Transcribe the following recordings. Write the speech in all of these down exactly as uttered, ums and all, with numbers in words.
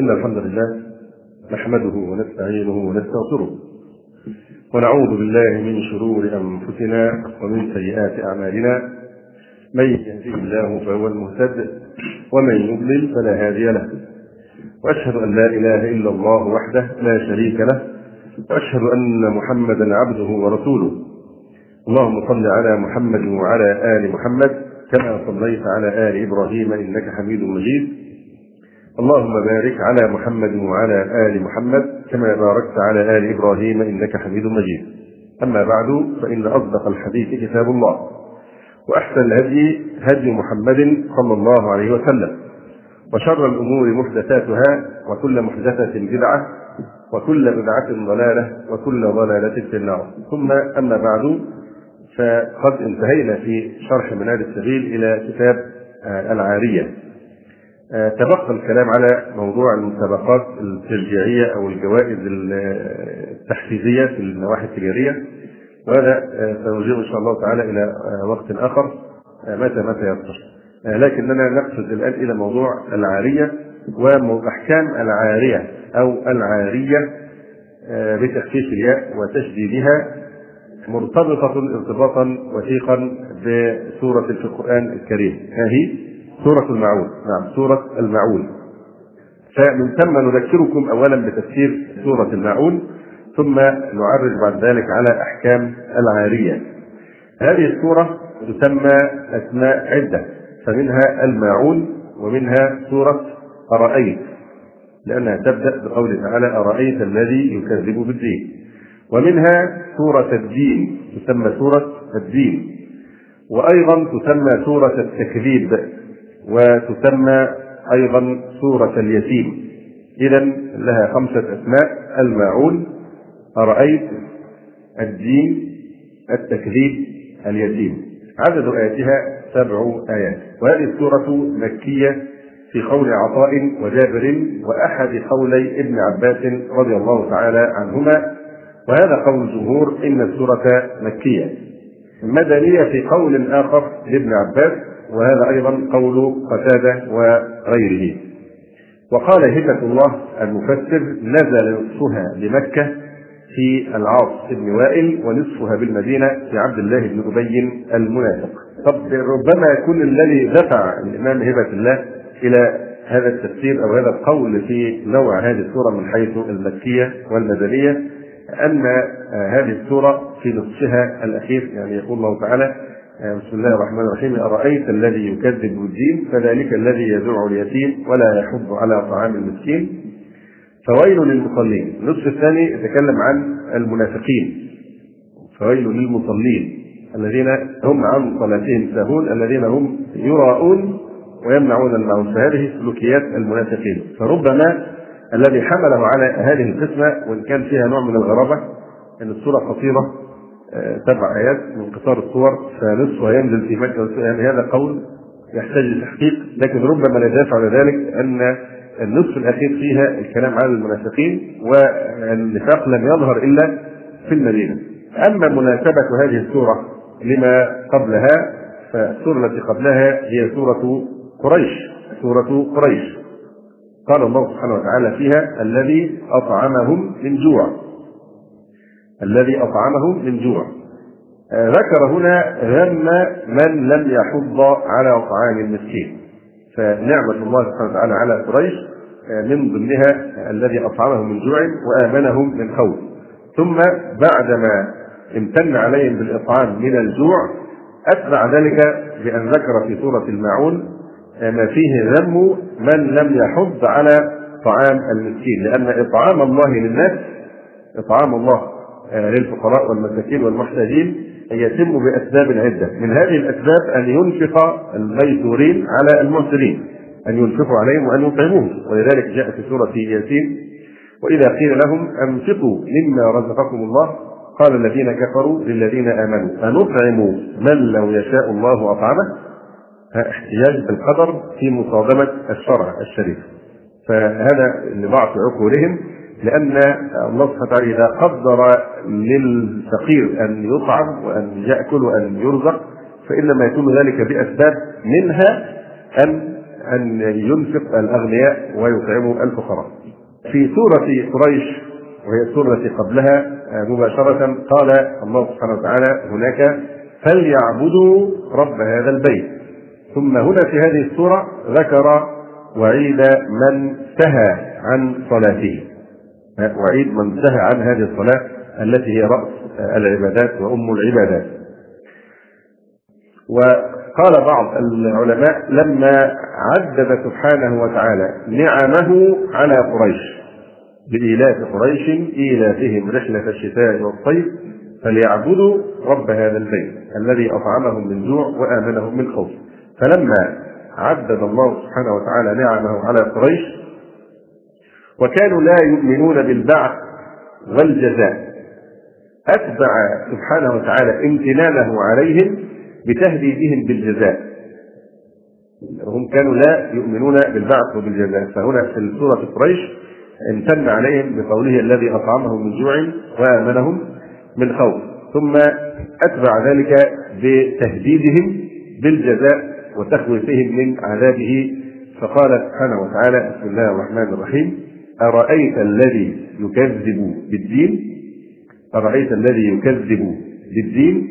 إن الحمد لله نحمده ونستعينه ونستغفره ونعوذ بالله من شرور أنفسنا ومن سيئات أعمالنا. من يهده الله فهو المهتد ومن يضلل فلا هادي له، وأشهد أن لا إله إلا الله وحده لا شريك له، وأشهد أن محمدا عبده ورسوله. اللهم صل على محمد وعلى آل محمد كما صليت على آل إبراهيم إنك حميد مجيد. اللهم بارك على محمد وعلى آل محمد كما باركت على آل إبراهيم إنك حميد مجيد. أما بعد، فإن أصدق الحديث كتاب الله، وأحسن الهدي هدي محمد صلى الله عليه وسلم، وشر الأمور محدثاتها، وكل محدثة بدعة، وكل بدعة ضلالة، وكل ضلالة في النار. ثم أما بعد، فقد انتهينا في شرح منهاج السبيل إلى كتاب العارية. تبقى الكلام على موضوع المسابقات التشجيعية أو الجوائز التحفيزية في النواحي التجارية، وهذا سنرجعه إن شاء الله تعالى إلى وقت آخر متى متى يصدر. لكننا نقصد الآن إلى موضوع العارية وأحكام العارية أو العارية بتخفيف الياء وتشديدها، مرتبطة ارتباطا وثيقا بسورة في القرآن الكريم، هذه سورة المعون. نعم، سورة المعون. فمن ثم نذكركم أولا بتفسير سورة المعون، ثم نعرج بعد ذلك على أحكام العارية. هذه السورة تسمى أسماء عدة، فمنها الماعون، ومنها سورة أرأيت، لأنها تبدأ بقوله تعالى أرأيت الذي يكذب بالدين، ومنها سورة الدين تسمى سورة الدين، وأيضا تسمى سورة التكذيب، وتسمى أيضا سورة اليتيم. إذن لها خمسة أسماء: الماعون، أرأيت، الدين، التكذيب، اليتيم. عدد آياتها سبع آيات. وهذه السورة مكية في قول عطاء وجابر وأحد قولي ابن عباس رضي الله تعالى عنهما، وهذا قول الجمهور إن السورة مكية. مدنية في قول آخر لابن عباس، وهذا أيضا قول قتادة وغيره. وقال هبة الله المفسر: نزل نصفها بمكة في العاص بن وائل، ونصفها بالمدينة في عبد الله بن أبي المنافق. طب ربما يكون الذي دفع الإمام هبة الله إلى هذا التفسير أو هذا القول في نوع هذه السورة من حيث المكية والمدنية أن هذه السورة في نصفها الأخير، يعني يقول الله تعالى: بسم الله الرحمن الرحيم، أرأيت الذي يكذب بالدين فذلك الذي يدع اليتيم ولا يحض على طعام المسكين فويل للمصلين. النصف الثاني يتكلم عن المنافقين، فويل للمصلين الذين هم عن صلاتهم ساهون، الذين هم يراءون ويمنعون الماعون. فهذه سلوكيات المنافقين. فربما الذي حمله على هذه القسمة، وإن كان فيها نوع من الغرابة، أن السورة قصيرة سبع آيات من قصار الصور، فنصفها ينزل في مكة، يعني هذا قول يحتاج لتحقيق، لكن ربما لا دافع لذلك أن النصف الأخير فيها الكلام عن المنافقين، والنفاق لم يظهر إلا في المدينة. أما مناسبة هذه السورة لما قبلها، فالسورة التي قبلها هي سورة قريش. سورة قريش قال الله سبحانه وتعالى فيها: الذي أطعمهم من جوع. الذي أطعمهم من جوع. آه ذكر هنا ذم من لم يحض على طعام المسكين، فنعمة الله سبحانه وتعالى على قريش آه من ضمنها آه الذي أطعمهم من جوع وآمنهم من خوف. ثم بعدما امتن عليهم بالإطعام من الجوع، أتبع ذلك بأن ذكر في سورة الماعون آه ما فيه ذم من لم يحض على طعام المسكين، لأن إطعام الله للناس، إطعام الله للفقراء والمساكين والمحتاجين، يتم بأسباب عدة. من هذه الأسباب أن ينفق الميسورين على المعسرين، أن ينفقوا عليهم وأن يطعموهم، ولذلك جاء في سورة ياسين: وإذا قيل لهم أنفقوا مما رزقكم الله قال الذين كفروا للذين آمنوا أنطعم من لو يشاء الله أطعمه. احتجاج بالقدر في مصادمة الشرع الشريف. فهذا لضعف عقولهم، لأن الله سبحانه وتعالى إذا قدر للفقير أن يطعم وأن يأكل وأن يرزق، فإنما يكون ذلك بأسباب، منها أن أن ينفق الأغنياء ويطعموا الفقراء. في سورة قريش وهي السورة التي قبلها مباشرة قال الله سبحانه وتعالى هناك فليعبدوا رب هذا البيت. ثم هنا في هذه السورة ذكر وعيد من سهى عن صلاته، وعيد من سهى عن هذه الصلاة التي هي رأس العبادات وأم العبادات. وقال بعض العلماء لما عدد سبحانه وتعالى نعمه على قريش بإيلاف قريش إيلافهم رحلة الشتاء والصيف فليعبدوا رب هذا البيت الذي أطعمهم من جوع وآمنهم من خوف، فلما عدد الله سبحانه وتعالى نعمه على قريش وكانوا لا يؤمنون بالبعث والجزاء أتبع سبحانه وتعالى امتنانه عليهم بتهديدهم بالجزاء. هم كانوا لا يؤمنون بالبعث وبالجزاء، فهنا في سورة قريش امتن عليهم بقوله الذي أطعمهم من جوع وآمنهم من خوف، ثم أتبع ذلك بتهديدهم بالجزاء وتخويفهم من عذابه، فقال سبحانه وتعالى بسم الله الرحمن الرحيم أرأيت الذي يكذب بالدين أرأيت الذي يكذب بالدين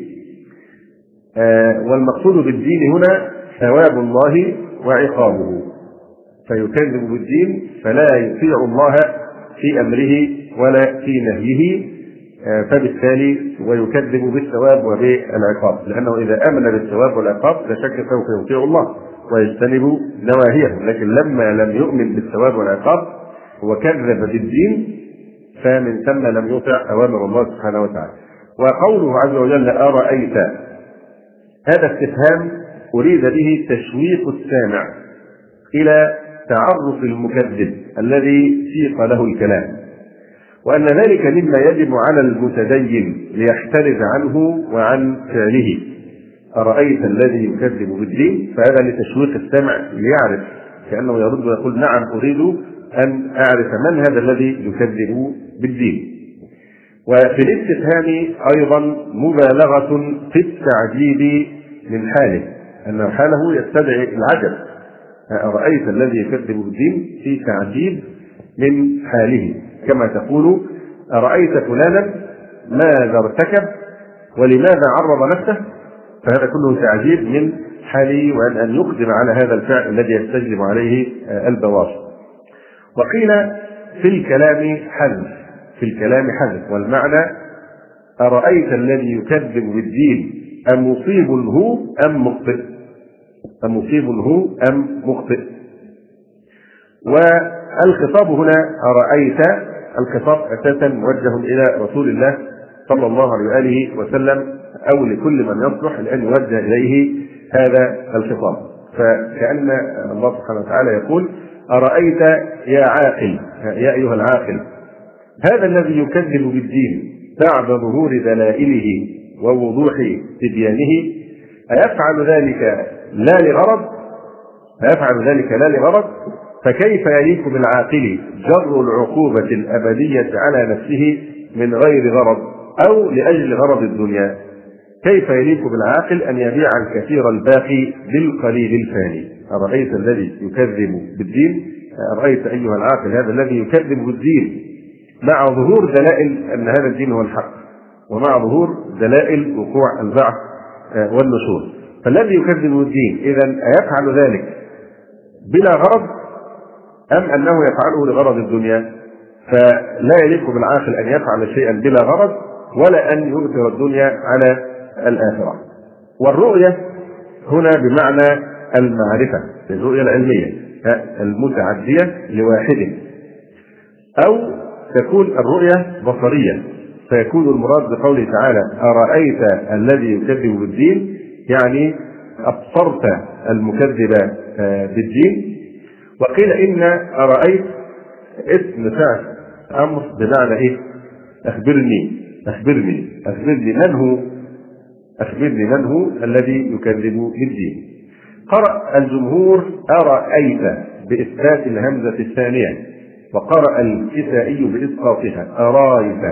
آه والمقصود بالدين هنا ثواب الله وعقابه، فيكذب بالدين فلا يطيع الله في أمره ولا في نهيه، آه فبالتالي ويكذب بالثواب وبالعقاب، لأنه إذا آمن بالثواب والعقاب لا شك سوف يطيع الله ويجتنب نواهيه، لكن لما لم يؤمن بالثواب والعقاب وكذب بالدين فمن ثم لم يطع أوامر الله سبحانه وتعالى. وقوله عز وجل أرأيت هذا استفهام أريد به تشويق السامع إلى تعرف المكذب الذي سيق له الكلام، وأن ذلك مما يجب على المتدين ليحترز عنه وعن فعله. أرأيت الذي يكذب بالدين، فهذا لتشويق السامع ليعرف، كأنه يرد ويقول نعم أريد أن أعرف من هذا الذي يكذب بالدين. وفي الاستفهام أيضا مبالغة في التعجيب من حاله، أن حاله يستدعي العجب. أرأيت الذي يكذب بالدين في تعجيب من حاله، كما تقول أرأيت فلانا ماذا ارتكب ولماذا عرض نفسه، فهذا كله تعجيب من حاله وأن أن يقدم على هذا الفعل الذي يستجلب عليه البواطن. وقيل في الكلام حذف في الكلام حذف والمعنى أرأيت الذي يكذب بالدين أمصيب هو أم مخطئ أمصيب هو أم مخطئ. والخطاب هنا أرأيت الخطاب أساسا موجه إلى رسول الله صلى الله عليه وآله وسلم أو لكل من يصلح لأن يوجه إليه هذا الخطاب، فكأن الله سبحانه وتعالى يقول أرأيت يا عاقل يا أيها العاقل هذا الذي يكذب بالدين بعد ظهور دلائله ووضوح تبيانه أيفعل ذلك لا لغرض أيفعل ذلك لا لغرض فكيف يليق بالعاقل جر العقوبة الأبدية على نفسه من غير غرض أو لأجل غرض الدنيا؟ كيف يليق بالعاقل أن يبيع الكثير الباقي بالقليل الفاني؟ أرأيت الذي يكذب بالدين أرأيت أيها العاقل هذا الذي يكذب بالدين مع ظهور دلائل أن هذا الدين هو الحق ومع ظهور دلائل وقوع البعث والنشور، فالذي يكذب بالدين إذن أيفعل ذلك بلا غرض أم أنه يفعله لغرض الدنيا؟ فلا يليق بالعاقل أن يفعل شيئا بلا غرض ولا أن يؤثر الدنيا على الآخرة. والرؤية هنا بمعنى المعرفة، الرؤية العلمية المتعدية لواحد، أو تكون الرؤية بصرية، فيكون المراد بقوله تعالى أرأيت الذي يكذب بالدين يعني أبصرت المكذب بالدين. وقيل إن أرأيت اسم فعل أمر بمعنى إيه؟ أخبرني أخبرني أخبرني من هو أخبرني من هو الذي يكذب بالدين. قرأ الجمهور أرأيت بإثبات الهمزة الثانية، وقرأ الكسائي بإسقاطها أرايت.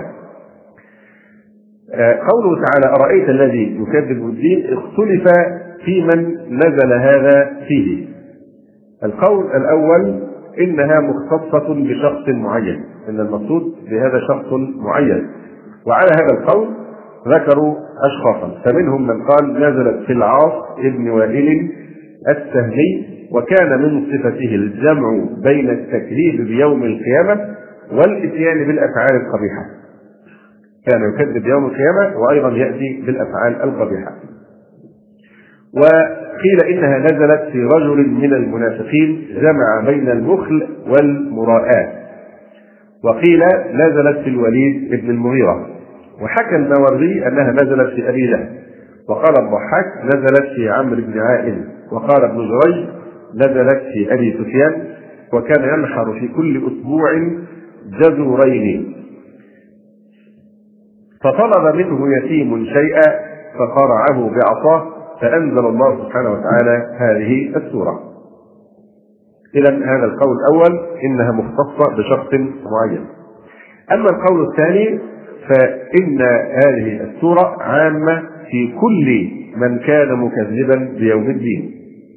قوله تعالى أرأيت الذي يكذب بالدين اختلف في من نزل هذا فيه، القول الأول إنها مختصة بشخص معين، إن المقصود بهذا شخص معين، وعلى هذا القول ذكروا أشخاصا، فمنهم من قال نزلت في العاص ابن وائل السهمي، وكان من صفته الجمع بين التكذيب بيوم القيامة والإتيان بالأفعال القبيحة، كان يكذب يوم القيامة وأيضا يأتي بالأفعال القبيحة. وقيل إنها نزلت في رجل من المنافقين جمع بين البخل والمراءة، وقيل نزلت في الوليد بن المغيرة، وحكى الماوردي أنها نزلت في أبي لهب، وقال الضحاك نزلت في عمرو بن عائل، وقال ابن جريج نزلت في أبي سفيان، وكان ينحر في كل أسبوع جزورين، فطلب منه يتيم شيئا فقرعه بعصاه فأنزل الله سبحانه وتعالى هذه السورة. إذا هذا القول الأول إنها مختصة بشخص معين. أما القول الثاني فإن هذه السورة عامة في كل من كان مكذبا بيوم الدين،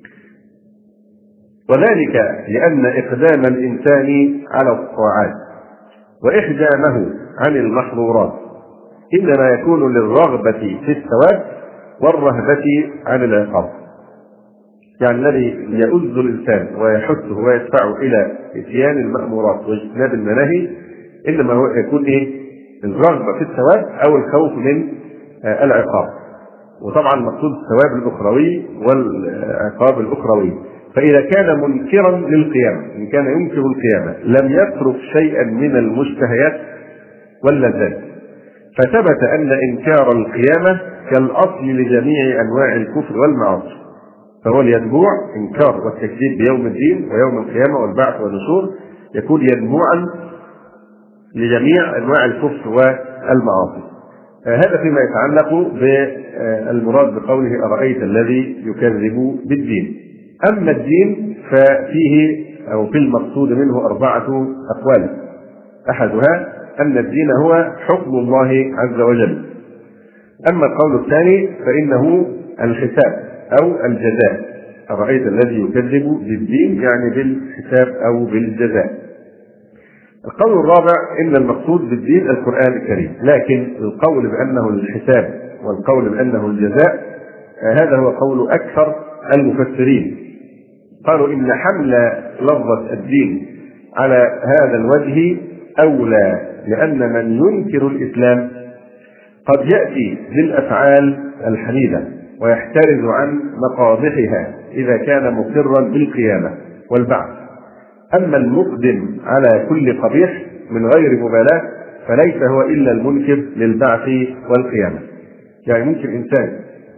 وذلك لأن إقدام الإنسان على الطاعات وإحجامه عن المحظورات إنما يكون للرغبة في الثواب والرهبة عن العقاب. يعني الذي يؤذ الإنسان ويحثه ويدفعه إلى إتيان المأمورات واجتناب المناهي إنما هو يكون إيه؟ الرغبة في الثواب أو الخوف من العقاب. وطبعا مقصود الثواب الأخروي والعقاب الأخروي. فإذا كان منكرا للقيامة، إن كان ينكر القيامة لم يترك شيئا من المشتهيات واللذات، فثبت أن إنكار القيامة كالأصل لجميع أنواع الكفر والمعاصي، فهو الينبوع إنكار والتكذيب بيوم الدين ويوم القيامة والبعث والنشور يكون ينبوعا لجميع أنواع الكفر والمعاصي. هذا فيما يتعلق بالمراد بقوله أرأيت الذي يكذب بالدين. أما الدين ففيه أو في المقصود منه أربعة أقوال، أحدها أن الدين هو حكم الله عز وجل. أما القول الثاني فإنه الحساب أو الجزاء، أرأيت الذي يكذب بالدين يعني بالحساب أو بالجزاء. القول الرابع إن المقصود بالدين القرآن الكريم، لكن القول بأنه الحساب والقول بأنه الجزاء هذا هو قول أكثر المفسرين. قالوا إن حمل لفظة الدين على هذا الوجه أولى، لأن من ينكر الإسلام قد يأتي بالأفعال الحميدة ويحترز عن مقابحها إذا كان مقرا بالقيامة والبعث. أما المقدم على كل قبيح من غير مبالاة فليس هو إلا المنكر للبعث والقيامة. يعني ممكن إنسان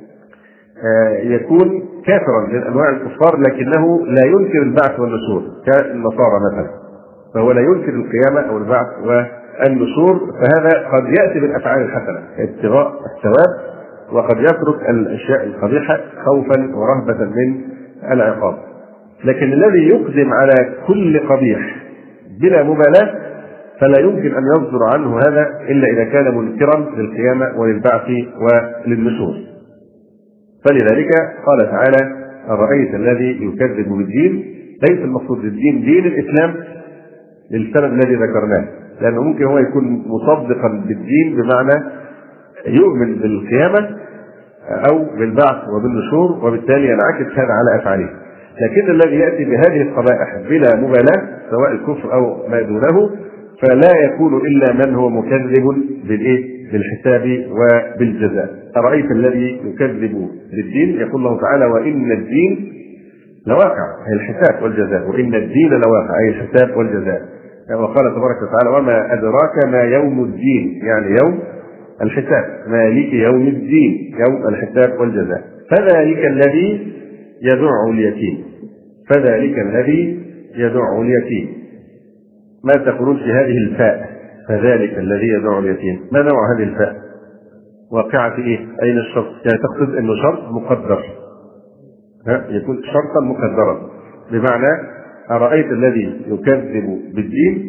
يكون كافرا من أنواع الكفار لكنه لا ينكر البعث والنشور كالنصارى مثلا، فهو لا ينكر القيامة أو البعث والنشور، فهذا قد يأتي بالأفعال الحسنة ابتغاء الثواب، وقد يترك الأشياء القبيحة خوفا ورهبة من العقاب. لكن الذي يقدم على كل قبيح بلا مبالاة فلا يمكن أن يصدر عنه هذا إلا إذا كان منكرا للقيامة وللبعث وللنشور. فلذلك قال تعالى أرأيت الذي يكذب بالدين، ليس المقصود بالدين دين الإسلام للسبب الذي ذكرناه، لأنه ممكن هو يكون مصدقا بالدين بمعنى يؤمن بالقيامة أو بالبعث وبالنشور، وبالتالي ينعكس هذا على أفعاله. لكن الذي يأتي بهذه القبائح بلا مبالاة سواء الكفر أو ما دونه فلا يكون إلا من هو مكذب بالإيه؟ بالحساب وبالجزاء. أرأيت الذي يكذب بالدين، يقول الله تعالى وإن الدين لواقع أي الحساب والجزاء، وإن الدين لواقع أي الحساب والجزاء. وقال تبارك وتعالى وما أدراك ما يوم الدين، يعني يوم الحساب، مالك يوم الدين يوم الحساب والجزاء. فذلك الذي يدع اليتيم، فذلك الذي يدع اليتيم. ما تقولون في هذه الفاء فذلك الذي يدع اليتيم؟ ما نوع هذه الفاء؟ واقعة ايه؟ اين الشرط؟ يعني تقصد انه شرط مقدر، ها يكون شرطا مقدرا، بمعنى أرأيت الذي يكذب بالدين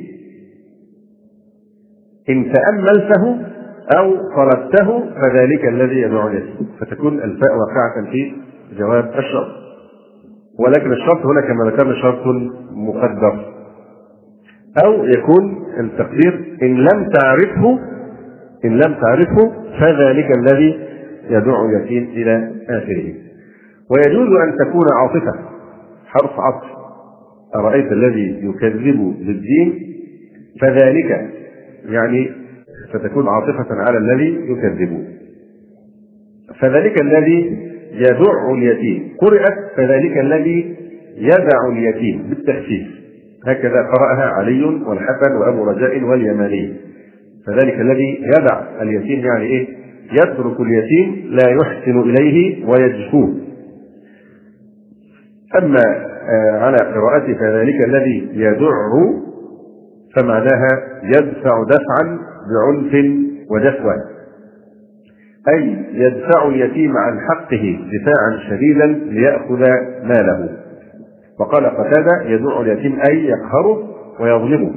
إن تأملته أو طلبته فذلك الذي يدع اليتيم، فتكون الفاء واقعة في جواب الشرط. ولكن الشرط هنا كما ذكرنا شرط مقدر، أو يكون التقدير إن لم تعرفه إن لم تعرفه فذلك الذي يدع اليتيم إلى آخره. ويجوز أن تكون عاطفة حرف عطف، أرأيت الذي يكذب بالدين فذلك، يعني فتكون عاطفة على الذي يكذب. فذلك الذي يدع اليتيم قرأت فذلك الذي يدع اليتيم بالتخفيف، هكذا قرأها علي والحسن وأبو رجاء واليماني. فذلك الذي يدع اليتيم يعني إيه؟ يترك اليتيم لا يحسن إليه ويجفوه. أما على قراءة فذلك الذي يدع فمعناها يدفع دفعا بعنف وجفوة، أي يدفع اليتيم عن حقه دفاعا شديدا ليأخذ ماله. وقال قتادة يدع اليتيم أي يقهره ويظلمه.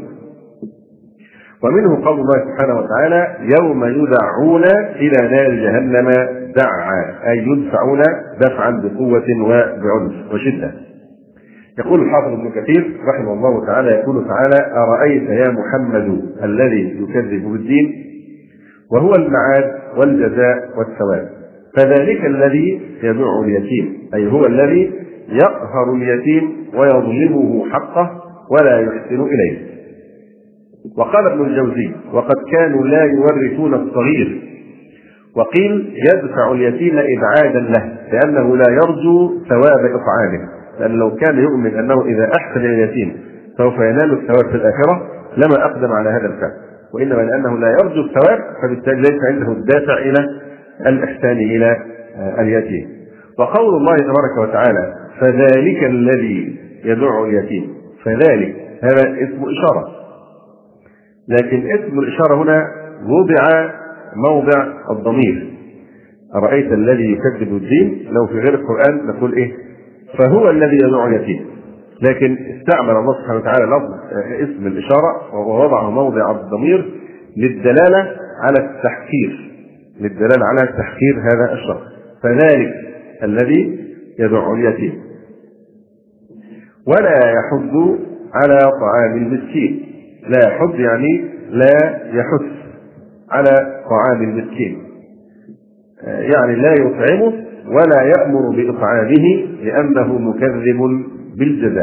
ومنه قول الله سبحانه وتعالى يوم يدعون إلى نار جهنم دعا، أي يدفعون دفعا بقوة وبعنف وشدة. يقول الحافظ ابن كثير رحمه الله تعالى يقول تعالى أرأيت يا محمد الذي يكذب بالدين وهو المعاد والجزاء والثواب، فذلك الذي يدع اليتيم، أي هو الذي يقهر اليتيم ويظلمه حقه ولا يحسن إليه. وقال ابن الجوزي وقد كانوا لا يورثون الصغير، وقيل يدفع اليتيم إبعادا له لأنه لا يرجو ثواب إطعامه، لأن لو كان يؤمن أنه إذا أحسن اليتيم سوف ينال الثواب في الآخرة لما أقدم على هذا الفعل، وإنما لأنه لا يرجو الثواب فبالتالي ليس عنده الدافع إلى الإحسان إلى اليتيم. وقول الله تبارك وتعالى فذلك الذي يدع اليتيم، فذلك هذا اسم إشارة، لكن اسم الإشارة هنا وضع موضع الضمير. أرأيت الذي يكذب الدين، لو في غير القرآن نقول إيه؟ فهو الذي يدع اليتيم، لكن استعمل الله سبحانه وتعالى لفظ اسم الإشارة ووضعه موضع الضمير للدلالة على التحقير، للدلالة على تحقير هذا الشخص. فذلك الذي يدع اليتيم. ولا يحض على طعام المسكين، لا يحض يعني لا يحث على طعام المسكين، يعني لا يطعمه ولا يأمر بإطعامه لأنه مكذب بالجزاء.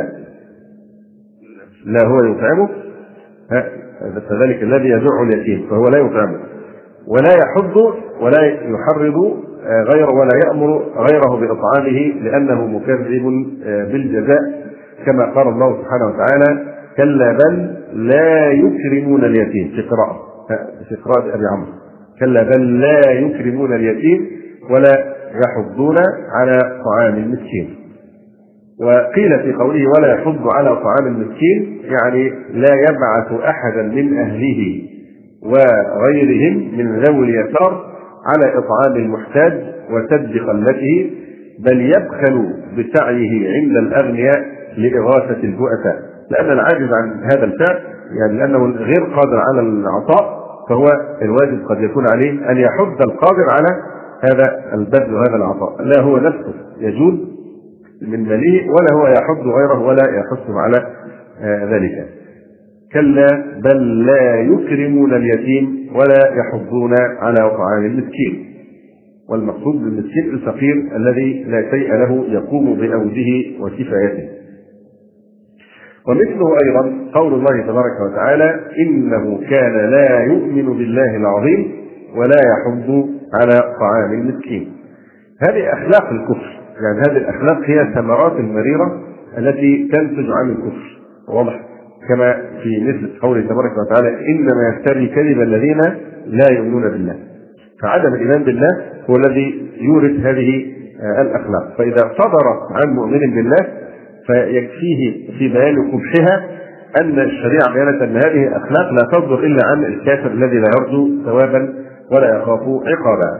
لا هو يطعمه، فذلك الذي يدع اليتيم فهو لا يطعمه ولا يحض ولا يحرض غيره ولا يأمر غيره بإطعامه لأنه مكذب بالجزاء، كما قال الله سبحانه وتعالى كلا بل لا يكرمون اليتيم في قراءة في قراءة أبي عمرو، كلا بل لا يكرمون اليتيم ولا يحضون على طعام المسكين. وقيل في قوله ولا يحض على طعام المسكين يعني لا يبعث أحدا من أهله وغيرهم من ذوي اليسار على إطعام المحتاج وسد قلته، بل يبخل بسعيه عند الأغنياء لإغاثة البؤساء، لأن العاجز عن هذا الفعل يعني لأنه غير قادر على العطاء، فهو الواجب قد يكون عليه أن يحض القادر على هذا البذل وهذا العطاء، لا هو نفسه يجود من ماله ولا هو يحض غيره ولا يحثه على ذلك. كلا بل لا يكرمون اليتيم ولا يحضون على طعام المسكين. والمقصود بالمسكين الفقير الذي لا شيء له يقوم بأوجه وكفايته. ومثله أيضا قول الله تبارك وتعالى إنه كان لا يؤمن بالله العظيم ولا يحض على طعام المسكين. هذه أخلاق الكفر، يعني هذه الأخلاق هي الثمرات المريرة التي تنتج عن الكفر، واضح؟ كما في مثل قوله تبارك وتعالى إنما يفتري الكذب الذين لا يؤمنون بالله. فعدم الإيمان بالله هو الذي يورث هذه الأخلاق. فإذا صدرت عن مؤمن بالله فيكفيه في بيان قبحها أن الشريعة بيانت أن هذه الأخلاق لا تصدر إلا عن الكافر الذي لا يرجو ثوابا ولا يخاف عقابا.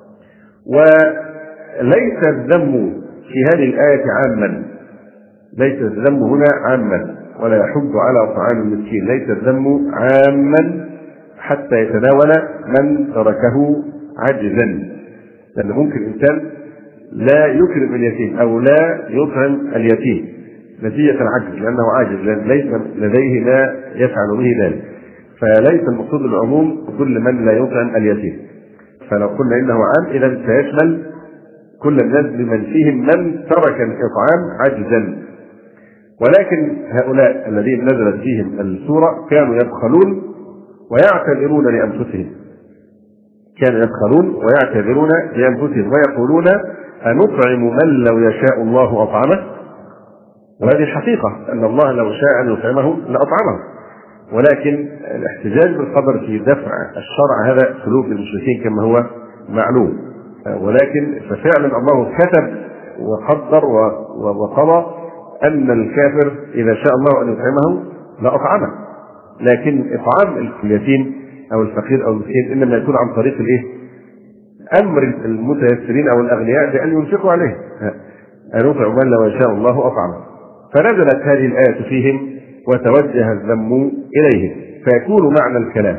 وليس الذم في هذه الآية عاما، ليس الذم هنا عاما ولا يحض على طعام المسكين، ليس الذم عاما حتى يتناول من تركه عجزا، لأن ممكن الإنسان لا يكرم اليتيم أو لا يطعم اليتيم نتيجة العجز، لأنه عاجز ليس لديه ما يفعل به ذلك، فليس المقصود العموم كل من لا يطعم اليتيم. فلو قلنا إنه عام إذا سيشمل كل الناس بمن فيهم من ترك الإطعام عجزا. ولكن هؤلاء الذين نزلت فيهم السورة كانوا يبخلون ويعتذرون لأنفسهم، كانوا يبخلون ويعتذرون لأنفسهم ويقولون أنطعم من لو يشاء الله أطعمه. وهذه الحقيقة أن الله لو شاء أن يطعمه لأطعمه، ولكن الاحتجاج بالقدر في دفع الشرع هذا سلوك المشركين كما هو معلوم. ولكن ففعلا الله كتب وقدر وقضى أن الكافر إذا شاء الله أن يطعمه لأطعمه، لكن إطعام اليتيم أو الفقير أو المسكين إنما يكون عن طريق الإيه؟ أمر المتيسرين أو الأغنياء بأن ينفقوا عليه، أن يطعم من لو يشاء الله أطعمه. فنزلت هذه الآية فيهم وتوجه الذم إليهم، فيكون معنى الكلام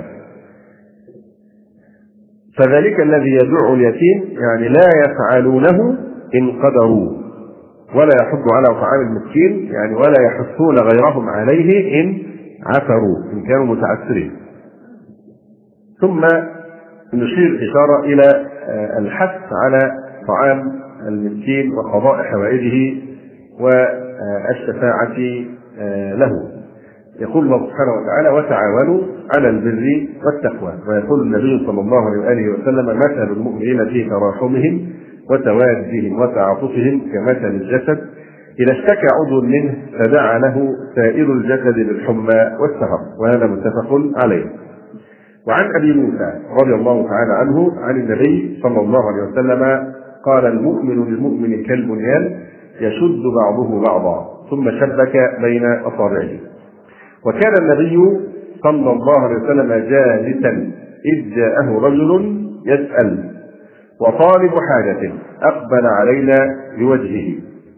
فذلك الذي يدع اليتيم يعني لا يفعلونه إن قدروا، ولا يحض على طعام المسكين يعني ولا يحثون غيرهم عليه إن عثروا، إن كانوا متعسرين. ثم نشير إشارة إلى الحث على طعام المسكين وقضاء حوائجه والشفاعة له. يقول الله سبحانه وتعالى وتعاونوا على البر والتقوى، ويقول النبي صلى الله عليه وآله وسلم مثل المؤمنين في تراحمهم وتوادهم وتعاطفهم كمثل الجسد إذا اشتكى عضو منه فدعا له سائر الجسد بالحمى والسهر، وهذا متفق عليه. وعن أبي موسى رضي الله تعالى عنه عن النبي صلى الله عليه وسلم قال المؤمن للمؤمن كالبنيان يشد بعضه بعضا، ثم شبك بين أصابعه. وكان النبي صلى الله عليه وسلم جالسا إذ جاءه رجل يسأل وطالب حاجة أقبل علينا بوجهه.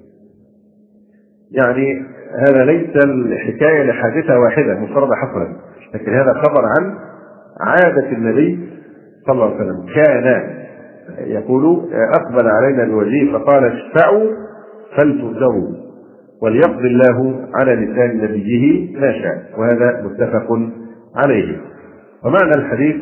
يعني هذا ليس الحكاية لحادثة واحدة مفردة حصلت، لكن هذا خبر عن عادة النبي صلى الله عليه وسلم. كان يقول أقبل علينا بوجهه فقال اشفعوا فلتؤذروا وليقضي الله على لسان نبيه ما شاء، وهذا متفق عليه. ومعنى الحديث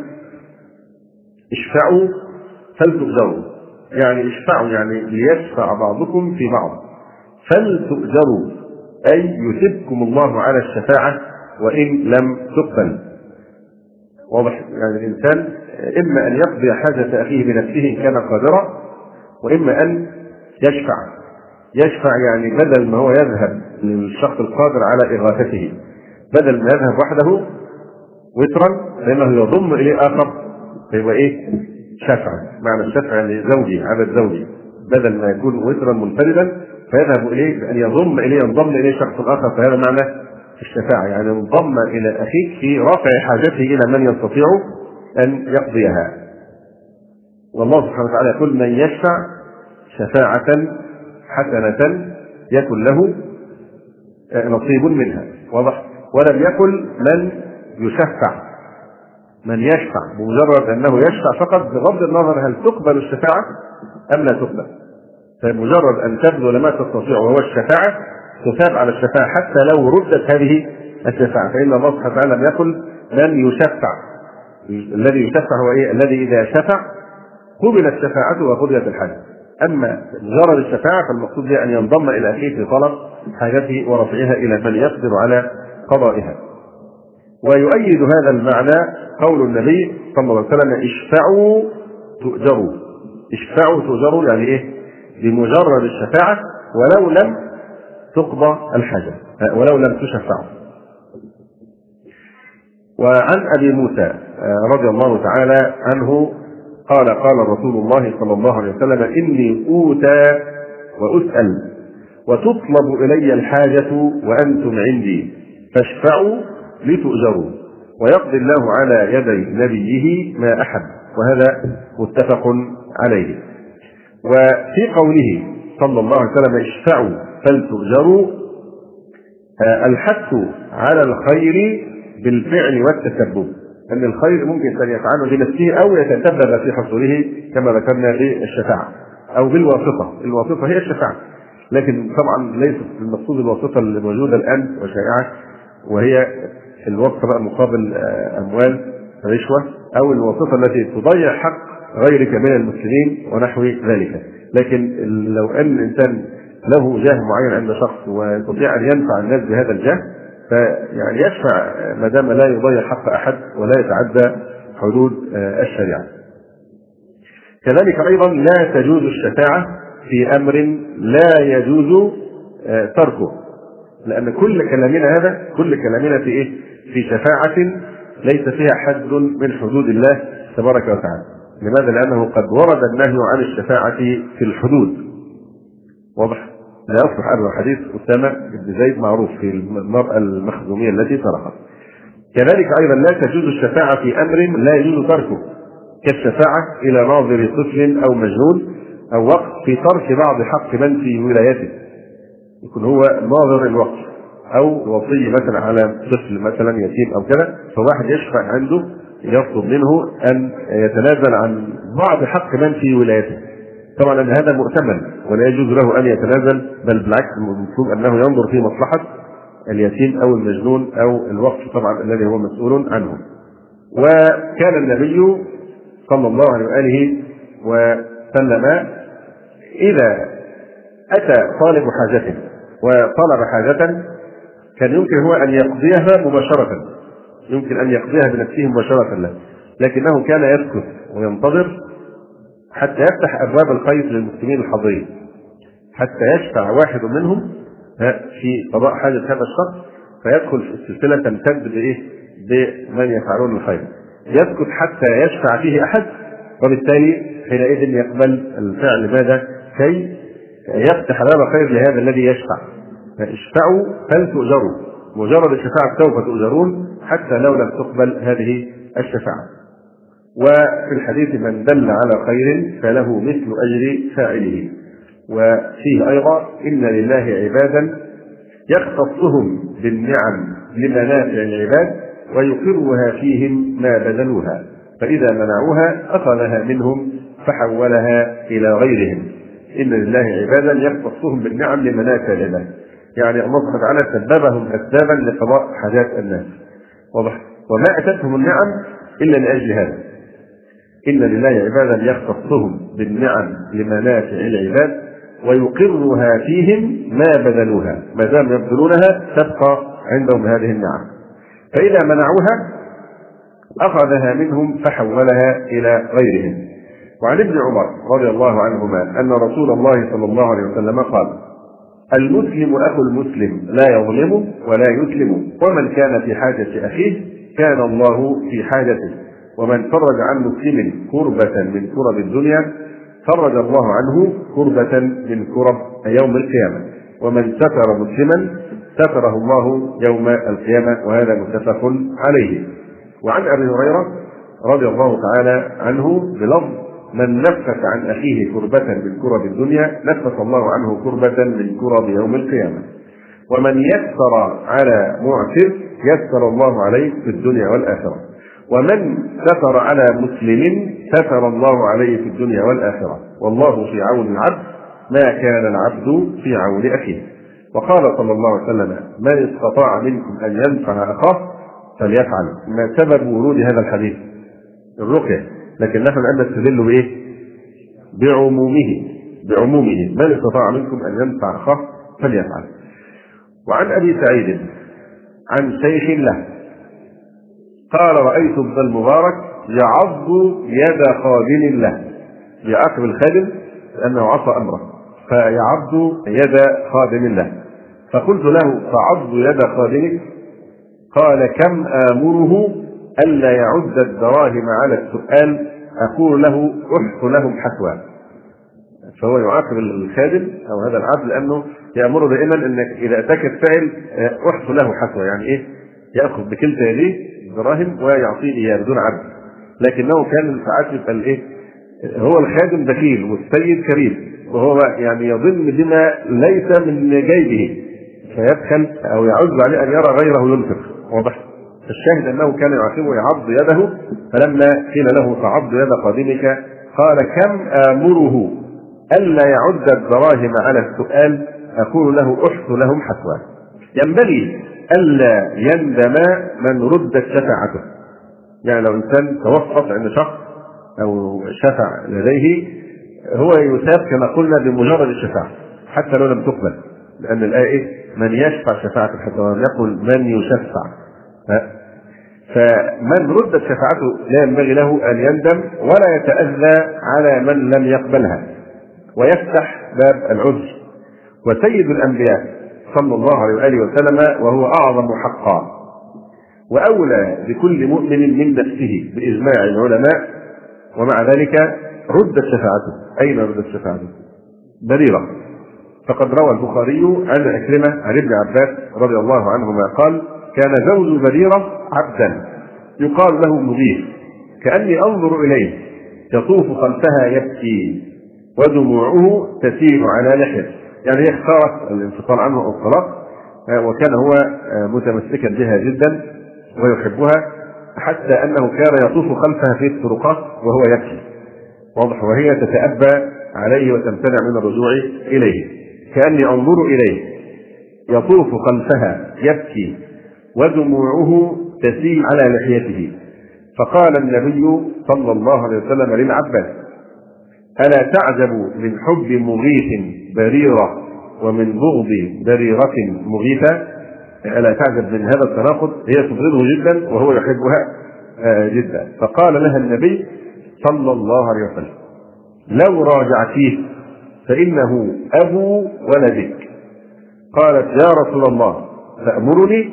اشفعوا فلتؤذروا، يعني اشفعوا يعني ليشفع بعضكم في بعض، فلتؤذروا أي يثبكم الله على الشفاعة وإن لم تقبل. واضح؟ يعني الإنسان إما أن يقضي حاجة أخيه بنفسه إن كان قادرا، وإما أن يشفع. يشفع يعني بدل ما هو يذهب للشخص القادر على إغاثته، بدل ما يذهب وحده وترا فإنه يضم إليه آخر، فيبقى إيه؟ شفع. معنى الشفع يعني زوجي، عدد زوجي، بدل ما يكون وترا منفردا فيذهب إليه بأن يضم إليه ينضم إليه شخص آخر، فهذا معنى الشفاعة، يعني انضم إلى أخيك في رفع حاجته إلى من يستطيع أن يقضيها. والله سبحانه وتعالى يقول من يشفع شفاعة حسنة يكن له نصيب منها. واضح؟ ولم يقل من يشفع، من يشفع، بمجرد أنه يشفع فقط بغض النظر هل تقبل الشفاعة أم لا تقبل. فمجرد أن تبذل ما تستطيع وهو الشفاعة تثاب على الشفاعة حتى لو ردت هذه الشفاعة، فإن الله سبحانه وتعالى لم يقل من يشفع. الذي يشفع هو إيه؟ الذي إذا شفع قبلت شفاعته وقضيت الحاجة. أما مجرد الشفاعة فالمقصود بها أن ينضم إلى أخيه في طلب حاجته ورفعها إلى من يقدر على قضائها. ويؤيد هذا المعنى قول النبي صلى الله عليه وسلم اشفعوا تؤجروا. اشفعوا تؤجروا يعني إيه؟ بمجرد الشفاعة ولو لم تقضى الحاجة، ولو لم تشفعوا. وعن أبي موسى رضي الله تعالى عنه قال قال رسول الله صلى الله عليه وسلم إني أوتى وأسأل وتطلب إلي الحاجة وأنتم عندي فاشفعوا لتؤجروا ويقضي الله على يدي نبيه ما أحب، وهذا متفق عليه. وفي قوله صلى الله عليه وسلم اشفعوا فلتؤجروا الحث على الخير بالفعل والتسبب، أن الخير ممكن أن يفعله بنفسه أو يتسبب في حصوله كما ذكرنا في الشفاعة، أو بالواسطة. الواسطة هي الشفاعة، لكن طبعا ليست المقصود الواسطة اللي موجودة الآن وشائعة، وهي الواسطة بقى مقابل أموال رشوة، أو الواسطة التي تضيع حق غيرك من المسلمين ونحو ذلك. لكن لو أن الإنسان له جاه معين عند شخص ويستطيع أن ينفع الناس بهذا الجاه، فيعني يشفع ما دام لا يضيع حق أحد ولا يتعدى حدود الشريعة. كذلك أيضا لا تجوز الشفاعة في أمر لا يجوز تركه، لأن كل كلامنا هذا كل كلامنا في إيه؟ في شفاعة ليس فيها حد من حدود الله تبارك وتعالى. لماذا؟ لأنه قد ورد النهي عن الشفاعة في الحدود. واضح؟ لا يصلح أبدا حديث أسامة بن زيد معروف في المرأة المخزومية التي سرقت. كذلك أيضا لا تجوز الشفاعة في أمر لا يجوز تركه، كالشفاعة إلى ناظر طفل أو مجنون، أو وقف في ترك بعض حق من في ولايته، يكون هو ناظر الوقف، أو وصي مثلا على طفل مثلا يتيم أو كذا، فواحد يشفع عنده يطلب منه أن يتنازل عن بعض حق من في ولايته. طبعا أن هذا مؤتمن ولا يجوز له أن يتنازل، بل بالعكس المفروض أنه ينظر في مصلحة اليتيم أو المجنون أو الوقف طبعا الذي هو مسؤول عنه. وكان النبي صلى الله عليه وآله وسلم إذا أتى طالب حاجة وطلب حاجة كان يمكن هو أن يقضيها مباشرة، يمكن أن يقضيها بنفسه مباشرة له، لكنه كان يسكت وينتظر حتى يفتح أبواب الخير للمسلمين الحاضرين، حتى يشفع واحد منهم في قضاء حاجة هذا الشخص، فيدخل في السلسلة تمتد بإيه؟ بمن يفعلون الخير. يسكت حتى يشفع فيه أحد، وبالتالي حينئذ يقبل الفعل ماذا؟ كي يفتح باب خير لهذا الذي يشفع. فاشفعوا فلتؤجروا، مجرد الشفاعة سوف تؤجرون حتى لو لم تقبل هذه الشفاعة. وفي الحديث من دل على خير فله مثل أجر فاعله. وفيه أيضا إن لله عبادا يختصهم بالنعم لمنافع العباد ويقرها فيهم ما بذلوها، فإذا منعوها أخذها منهم فحولها إلى غيرهم. إن لله عبادا يختصهم بالنعم لمنافع العباد، يعني الله سبحانه وتعالى سببهم أسبابا لقضاء حاجات الناس. واضح؟ وما أتتهم النعم إلا لأجل هذا. إن لله عبادا يختصهم بالنعم لمنافع العباد ويقرها فيهم ما بذلوها، ما دام يبذلونها تبقى عندهم هذه النعم، فإذا منعوها أخذها منهم فحولها إلى غيرهم. وعن ابن عمر رضي الله عنهما أن رسول الله صلى الله عليه وسلم قال: المسلم أخو المسلم لا يظلم ولا يسلم، ومن كان في حاجة أخيه كان الله في حاجته، ومن فرج عن مسلم كربة من كرب الدنيا فرج الله عنه كربة من كرب يوم القيامة، ومن ستر مسلما ستره الله يوم القيامة، وهذا متفق عليه. وعن أبي هريرة رضي الله تعالى عنه بلفظ: من نفس عن أخيه كربة من كرب الدنيا نفس الله عنه كربة من كرب يوم القيامة، ومن يسر على معسر يسر الله عليه في الدنيا والآخرة، ومن ستر على مسلم ستر الله عليه في الدنيا والآخرة، والله في عون العبد ما كان العبد في عون أخيه. وقال صلى الله عليه وسلم: من استطاع منكم أن ينفع أخاه فليفعل. ما سبب ورود هذا الحديث؟ الرقية، لكن نحن الآن نستدل بإيه؟ بعمومه بعمومه من استطاع منكم أن ينفع أخاه فليفعل. وعن أبي سعيد عن شيخ له قال: رأيت ابن المبارك يعض يد خادم له، يعاقب الخادم لأنه عصى أمره فيعض يد خادم له، فقلت له: تعض يد خادمك؟ قال: كم آمره ألا يعد الدراهم على السؤال أقول له أحث لهم حثوى. فهو يعاقب الخادم أو هذا العبد لأنه يأمره دائما أنك إذا أتاك الفاعل أحث له حثوى، يعني إيه؟ يأخذ بكلتا يديه دراهم ويعطيه إياه بدون عبد، لكنه كان ساعات يبقى الإيه؟ هو الخادم بخيل والسيد كريم، وهو يعني يظن بما ليس من جيبه فيبخل أو يعز عليه أن يرى غيره ينفق. واضح؟ الشاهد أنه كان يعاقبه يعض يده، فلما قيل له تعض يد خادمك قال: كم آمره ألا يعد الدراهم على السؤال أقول له أحث لهم حثوى. ينبغي ألا يندم من ردت شفاعته. يعني لو إنسان توسط عند شخص أو شفع لديه هو يثاب كما قلنا بمجرد الشفاعة حتى لو لم تقبل، لأن الآية من يشفع شفاعة الحسنى يقول من يشفع. فمن ردت شفاعته لا ينبغي له أن يندم ولا يتأذى على من لم يقبلها ويفتح باب العذر. وسيد الأنبياء صلى الله عليه وآله وسلم وهو أعظم حقا وأولى بكل مؤمن من نفسه بإجماع العلماء، ومع ذلك ردت شفاعته. أين ردت شفاعته؟ بريرة. فقد روى البخاري عن عكرمة عن ابن عباس رضي الله عنهما قال كان زوج بريرة عبدا يقال له مغيث كأني أنظر إليه يطوف خلفها يبكي ودموعه تسيل على لحيته. يعني هي اختارت الانفصال عنه أو الطلاق، وكان هو متمسكا بها جدا ويحبها حتى أنه كان يطوف خلفها في الطرقات وهو يبكي واضح، وهي تتأبى عليه وتمتنع من الرجوع إليه. كأني أنظر إليه يطوف خلفها يبكي ودموعه تسيل على لحيته. فقال النبي صلى الله عليه وسلم للعباس ألا تعجب من حب مغيث بريرة ومن بغض بريرة مغيثة؟ ألا تعجب من هذا التناقض؟ هي تبغضه جدا وهو يحبها جدا. فقال لها النبي صلى الله عليه وسلم لو راجعتيه فإنه أبو ولدك. قالت يا رسول الله تأمرني؟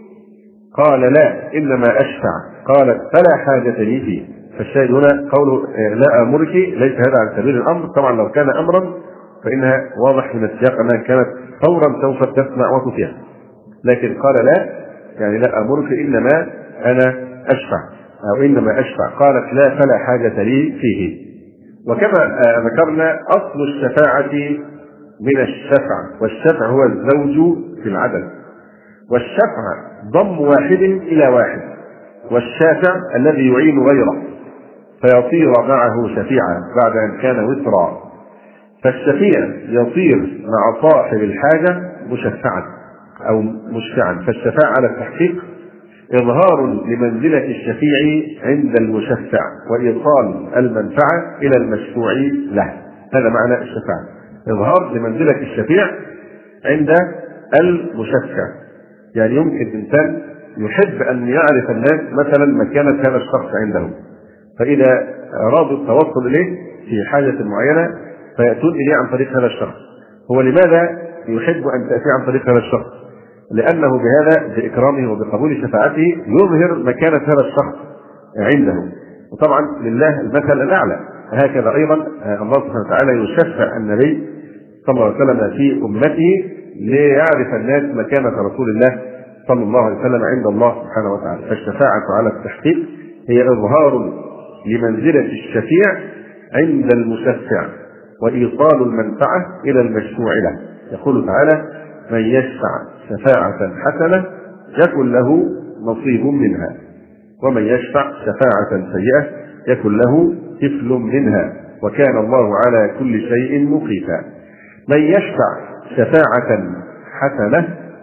قال لا إنما أشفع. قالت فلا حاجة لي فيه. فالشاهد هنا قوله لا أمرك ليس هذا على سبيل الأمر. طبعا لو كان أمرا فإنها واضح من السياق أنها كانت فورا سوف تسمع وتطيع، لكن قال لا يعني لا أمرك إنما أنا أشفع أو إنما أشفع. قالت لا فلا حاجة لي فيه. وكما ذكرنا أصل الشفاعة من الشفع، والشفع هو الزوج في العدد، والشفع ضم واحد إلى واحد، والشافع الذي يعين غيره فيصير معه شفيعا بعد أن كان وترا. فالشفيع يصير مع صاحب الحاجة مشفعا أو مشفعا. فالشفاعة على التحقيق إظهار لمنزلة الشفيع عند المشفع وإيصال المنفعة إلى المشفوع له. هذا معنى الشفاعة، إظهار لمنزلة الشفيع عند المشفع. يعني يمكن إنسان يحب أن يعرف الناس مثلا مكانة هذا الشخص عنده، فإذا أرادوا التوصل إليه في حاجة معينة فيأتون إليه عن طريق هذا الشخص. هو لماذا يحب أن تأتي عن طريق هذا الشخص؟ لأنه بهذا بإكرامه وبقبول شفاعته يظهر مكانة هذا الشخص عنده. وطبعا لله المثل الأعلى. هكذا أيضا الله سبحانه وتعالى يشفع النبي صلى الله عليه وسلم في أمته ليعرف الناس مكانة رسول الله صلى الله عليه وسلم عند الله سبحانه وتعالى. فالشفاعة على التحقيق هي إظهار لمنزلة الشفيع عند المشفع وإيصال المنفعة إلى المشفوع له. يقول تعالى من يشفع شفاعة حسنة يكن له نصيب منها ومن يشفع شفاعة سيئة يكن له كفل منها وكان الله على كل شيء مقيتا. من يشفع شفاعة حسنة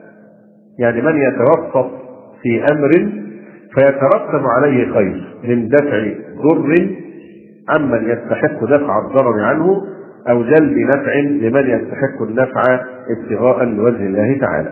يعني من يتوسط في أمر فيترتب عليه خير من دفع ضر عمن يستحق دفع الضرر عنه أو جلب نفع لمن يستحق النفع ابتغاء لوجه الله تعالى.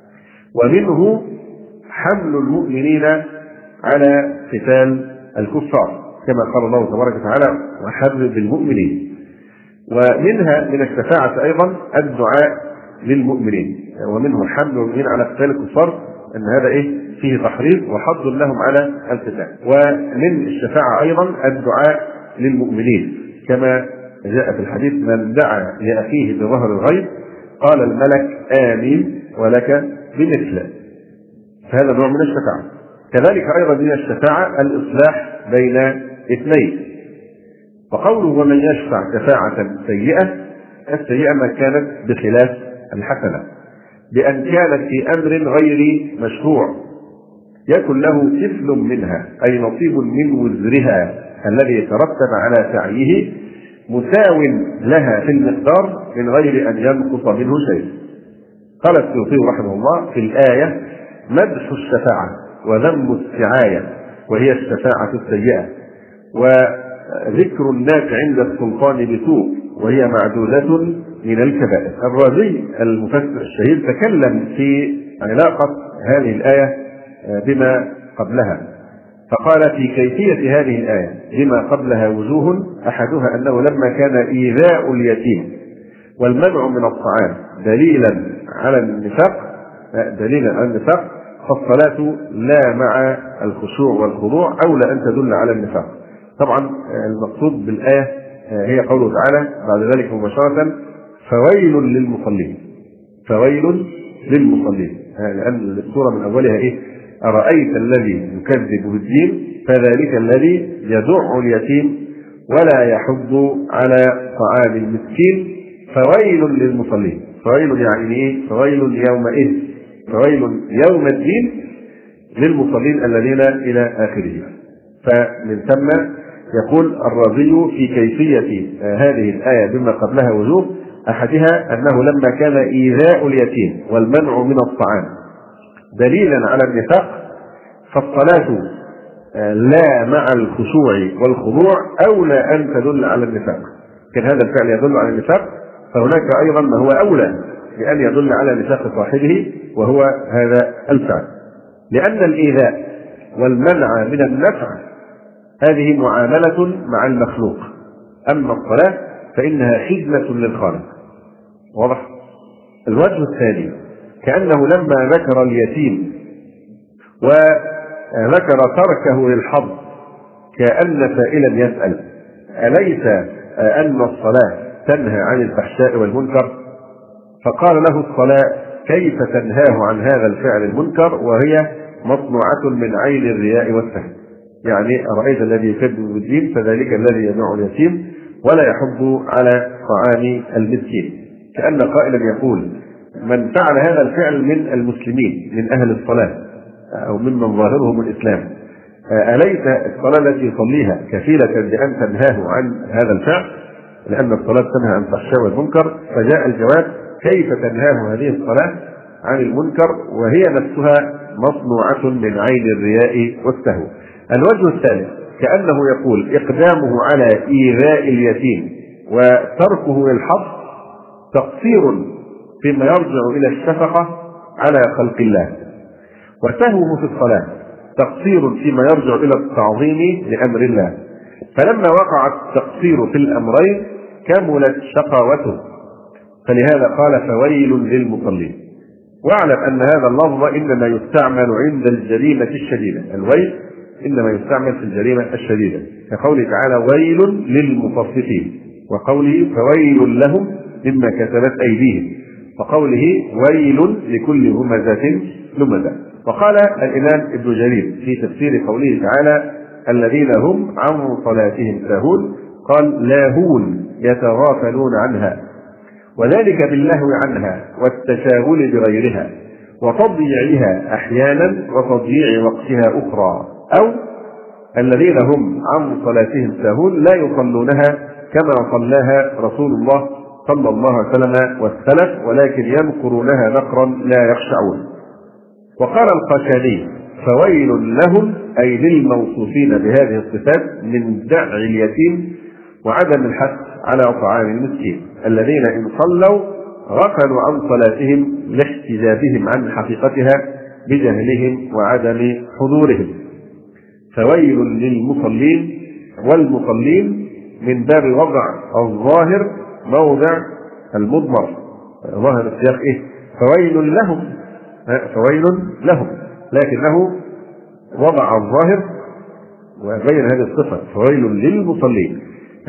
ومنه حمل المؤمنين على قتال الكفار كما قال الله تبارك وتعالى وحرض المؤمنين. ومنها من الشفاعة أيضا الدعاء للمؤمنين. ومنه حمل المؤمنين على قتال الكفار أن هذا إيه فيه تحريض وحض لهم على القتال. ومن الشفاعة أيضا الدعاء للمؤمنين كما جاء في الحديث من دعا لأخيه بظهر الغيب قال الملك آمين ولك بمثله. فهذا نوع من الشفاعة. كذلك أيضا من الشفاعة الإصلاح بين اثنين. وقوله ومن يشفع شفاعة سيئة، السيئة ما كانت بخلاف الحسنة بأن كانت في أمر غير مشروع يكن له كفل منها أي نصيب من وزرها الذي يترتب على سعيه مساو لها في المقدار من غير أن ينقص منه شيء. قال السيوطي رحمه الله في الآية: مدح الشفاعة وذم السعاية وهي الشفاعة السيئة، وذكر الناس عند السلطان بسوء وهي معدودة من الكبائر. الرازي المفسر الشهير تكلم في علاقة هذه الآية بما قبلها، فقال: في كيفية هذه الآية بما قبلها وجوه، أحدها أنه لما كان إيذاء اليتيم والمنع من الطعام دليلا على النفاق دليلا على النفاق فالصلاة لا مع الخشوع والخضوع أولى أن تدل على النفاق. طبعا المقصود بالآية هي قوله تعالى بعد ذلك مباشرة: فويل للمصلين. فويل للمصلين، لأن السورة من أولها إيه؟ أرأيت الذي يكذب بالدين فذلك الذي يدع اليتيم ولا يحض على طعام المسكين فويل للمصلين. فويل يعني إيه؟ فويل يومئذ، فويل يوم الدين للمصلين الذين إلى آخره. فمن ثم يقول الرازي في كيفية هذه الآية بما قبلها وجوه، أحدها أنه لما كان إيذاء اليتيم والمنع من الطعام دليلا على النفاق فالصلاة لا مع الخشوع والخضوع أولى أن تدل على النفاق. كان هذا الفعل يدل على النفاق، فهناك أيضا ما هو أولى بأن يدل على نفاق صاحبه وهو هذا الفعل، لأن الإيذاء والمنع من النفع هذه معاملة مع المخلوق، أما الصلاة فإنها خدمة للخالق. واضح؟ الوجه الثاني كأنه لما ذكر اليتيم وذكر تركه للحظ كأن سائلا يسأل: أليس أن الصلاة تنهى عن الفحشاء والمنكر؟ فقال له: الصلاة كيف تنهاه عن هذا الفعل المنكر وهي مصنوعة من عين الرياء والسهو؟ يعني أرأيت الذي يكذب بالدين فذلك الذي يدع اليتيم ولا يحض على طعام المسكين. كأن قائلا يقول: من فعل هذا الفعل من المسلمين من أهل الصلاة أو ممن ظاهرهم الإسلام، أليس الصلاة التي يصليها كفيلة بأن تنهاه عن هذا الفعل؟ لأن الصلاة تنهى عن الفحشاء والمنكر. فجاء الجواب: كيف تنهاه هذه الصلاة عن المنكر وهي نفسها مصنوعة من عين الرياء والسهو. الوجه الثالث كأنه يقول: إقدامه على إيذاء اليتيم وتركه للحظ تقصير فيما يرجع إلى الشفقة على خلق الله، وسهوه في الصلاة تقصير فيما يرجع إلى التعظيم لأمر الله. فلما وقع التقصير في الأمرين كملت شقاوته، فلهذا قال: فويل للمصلين. واعلم أن هذا اللفظ إنما يستعمل عند الجريمة الشديدة. الويل إنما يستعمل في الجريمة الشديدة، كقوله تعالى: ويل للمطففين، وقوله: فويل لهم مما كسبت أيديهم، وقوله: ويل لكل همزة لمزة. وقال الإمام ابن جرير في تفسير قوله تعالى: الذين هم عن صلاتهم ساهون، قال: لاهون يتغافلون عنها، وذلك باللهو عنها والتشاغل بغيرها وتضييعها أحيانا وتضييع وقتها أخرى، أو الذين هم عن صلاتهم ساهون لا يصلونها كما صلاها رسول الله صلى الله عليه وسلم والسلف، ولكن ينقرونها نقرا لا يخشعون. وقال القشاني: فويل لهم أي للموصوفين بهذه الصفات من دع اليتيم وعدم الحث على طعام المسكين، الذين إن صلوا غفلوا عن صلاتهم لاحتجابهم عن حقيقتها بجهلهم وعدم حضورهم. فويل للمصلين، والمصلين من باب وضع الظاهر موضع المضمر. ظاهر السياق إيه؟ فويل لهم، فويل لهم، لكنه وضع الظاهر وبين هذه الصفة فويل للمصلين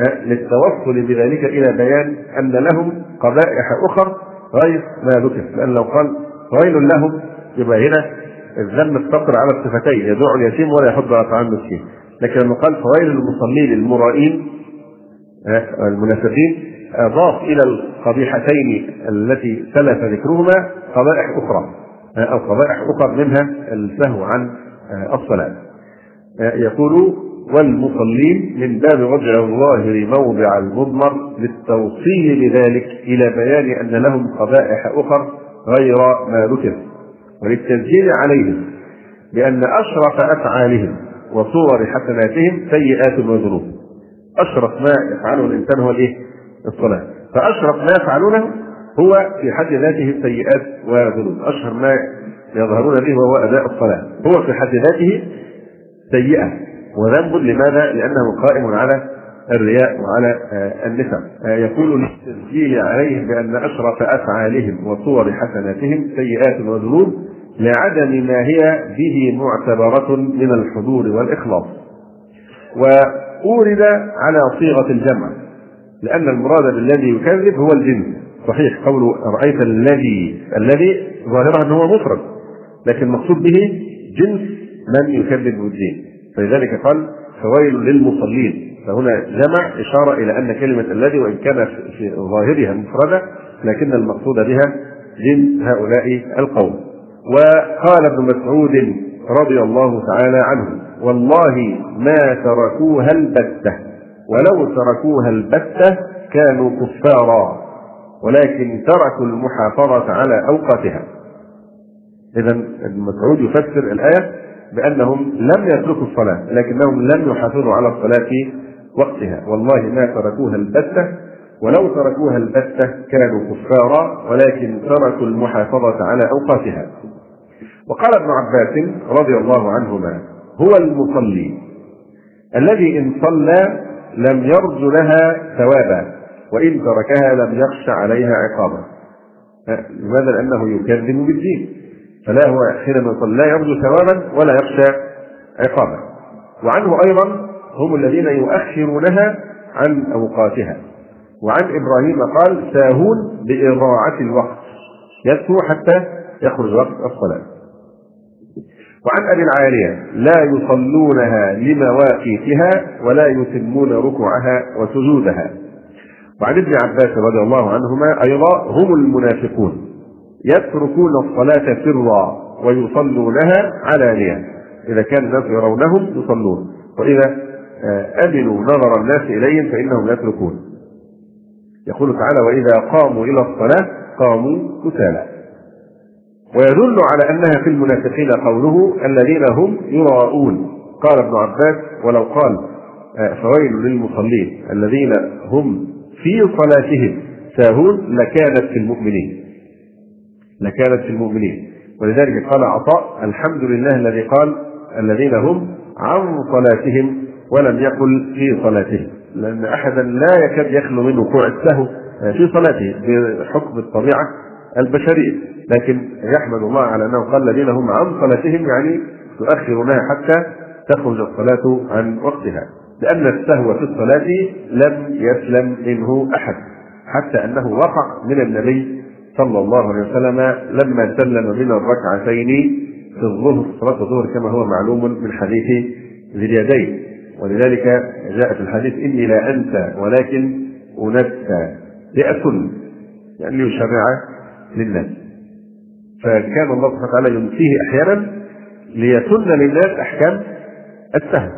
للتوصل بذلك إلى بيان أن لهم قبائح أخرى غير ما ذكر. لأن لو قال فويل لهم يبقى هنا الذم اقتصر على الصفتين: يدع اليتيم ولا يحض على طعام المسكين. لكن لما قال فويل للمصلين المرائين المنافقين أضاف إلى القبيحتين التي سلف ذكرهما قبائح أخرى أو قبائح أخرى منها السهو عن الصلاة. يقول: والمصلين من باب وضع الظاهر موضع المضمر للتوصيل بذلك إلى بيان أن لهم قبائح أخر غير ما ذكر، وللتنزيل عليهم بأن أشرف أفعالهم وصور حسناتهم سيئات وذنوب. أشرف ما يفعله الإنسان هو الإيه؟ الصلاة. فأشرف ما يفعلونه هو في حد ذاته السيئات وذنوب. أشهر ما يظهرون به هو أداء الصلاة، هو في حد ذاته سيئة وذنب. لماذا؟ لأنه قائم على الرياء وعلى النفاق. يقول للتسجيل عليهم بأن أشرف أفعالهم وصور حسناتهم سيئات وذنوب لعدم ما هي به معتبرة من الحضور والإخلاص. وأورد على صيغة الجمع لأن المراد بالذي يكذب هو الجنس. صحيح قوله أرأيت الذي الذي ظاهرها أنه مفرد، لكن المقصود به جنس من يكذب بالدين، فلذلك قال فويل للمصلين. فهنا جمع إشارة إلى أن كلمة الذي وإن كان في ظاهرها مفردة لكن المقصود بها جنس هؤلاء القوم. وقال ابن مسعود رضي الله تعالى عنه والله ما تركوها البتة، ولو تركوها البتة كانوا كفارا ولكن تركوا المحافظة على أوقاتها. إذا ابن مسعود يفسر الآية بأنهم لم يتركوا الصلاة لكنهم لم يحافظوا على الصلاة في وقتها. والله ما تركوها البتة ولو تركوها البتة كانوا كفارا ولكن تركوا المحافظة على أوقاتها. وقال ابن عباس رضي الله عنهما هو المصلي الذي إن صلى لم يرجو لها ثوابا وإن تركها لم يخش عليها عقابا. لماذا؟ لأنه يكذب بالدين، فلا هو حينما يصلي لا يرجو ثوابا ولا يخشى عقابا. وعنه أيضا هم الذين يؤخرونها عن أوقاتها. وعن إبراهيم قال ساهون بإضاعة الوقت، يسهو حتى يخرج وقت الصلاة. وعن أبي العالية لا يصلونها لمواقيتها ولا يتمون ركوعها وسجودها. وعن ابن عباس رضي الله عنهما أيضا هم المنافقون يتركون الصلاة سرا ويصلونها علانية، إذا كان الناس يرونهم يصلون وإذا أمنوا نظر الناس إليهم فإنهم يتركون. يقول تعالى وإذا قاموا إلى الصلاة قاموا كسالى. ويدل على أنها في المنافقين قوله الذين هم يراءون. قال ابن عباس ولو قال فويل للمصلين الذين هم في صلاتهم ساهون لكانت في المؤمنين لكانت في المؤمنين ولذلك قال عطاء الحمد لله الذي قال الذين هم عن صلاتهم ولم يقل في صلاتهم، لأن أحدا لا يكاد يخلو من وقوع السهو في صلاته بحكم الطبيعة البشرية، لكن يحمد الله على أنه قال الذين هم عن صلاتهم يعني يؤخرونها حتى تخرج الصلاة عن وقتها، لأن السهو في الصلاة لم يسلم منه أحد، حتى أنه وقع من النبي صلى الله عليه وسلم لما سلم من الركعتين في الظهر صلاة الظهر كما هو معلوم من حديث ذي اليدين. ولذلك جاء في الحديث إني لا أنسى ولكن أنسى لأسن، يعني ليشرع للناس. فكان الله سبحانه وتعالى ينسيه أحيانا ليسن للناس أحكام السهو.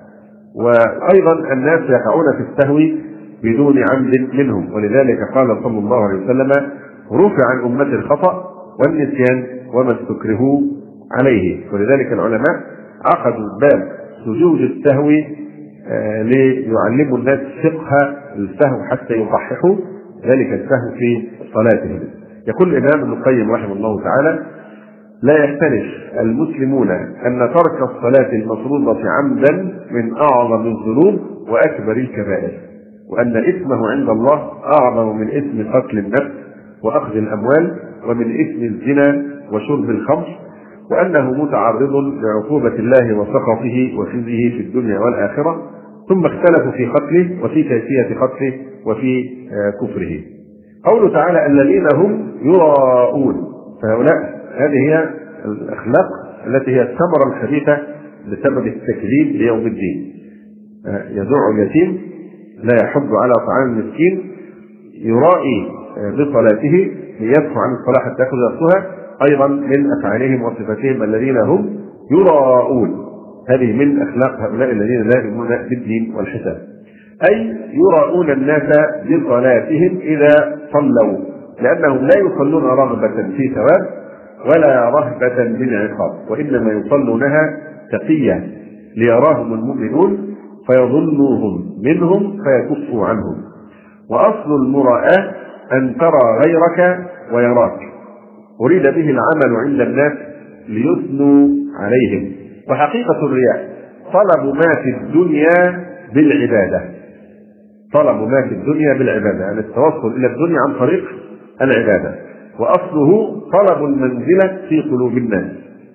وأيضا الناس يقعون في السهو بدون عمد منهم، ولذلك قال صلى الله عليه وسلم رفع عن أمة الخطأ والنسيان وما استكرهوا عليه. ولذلك العلماء عقدوا باب سجود السهو آه ليعلموا الناس فقه السهو حتى يصححوا ذلك السهو في صلاتهم. يقول الإمام ابن القيم رحمه الله تعالى لا يختلف المسلمون أن ترك الصلاة المفروضة عمدا من أعظم الذنوب وأكبر الكبائر، وأن إثمه عند الله أعظم من إثم قتل النفس وأخذ الأموال ومن إثم الزنا وشرب الخمر، وأنه متعرض لعقوبة الله وسخطه وخزيه في الدنيا والآخرة. ثم اختلفوا في قتله وفي كيفية قتله وفي كفره. قوله تعالى الذين هم يراءون، فهؤلاء هذه هي الأخلاق التي هي الثمرة الخبيثة بسبب التكذيب بيوم الدين. يجوع اليتيم، لا يحض على طعام المسكين، يرائي بصلاته ليدفع عن الصلاة حتى يأخذ نفسها، أيضا من أفعالهم وصفاتهم الذين هم يراءون. هذه من أخلاق هؤلاء الذين لا يؤمنون بالدين والحساب، أي يراؤون الناس بصلاتهم إذا صلوا، لأنهم لا يصلون رغبة في ثواب ولا رهبة من عقاب، وإنما يصلونها تقية ليراهم المؤمنون فيظنوهم منهم فيكفوا عنهم. وأصل المراءة أن ترى غيرك ويراك، أريد به العمل عند الناس ليثنوا عليهم. وحقيقة الرياء طلب ما في الدنيا بالعبادة، طلب ما في الدنيا بالعبادة، يعني التوصل إلى الدنيا عن طريق العبادة، وأصله طلب المنزلة في قلوب الناس.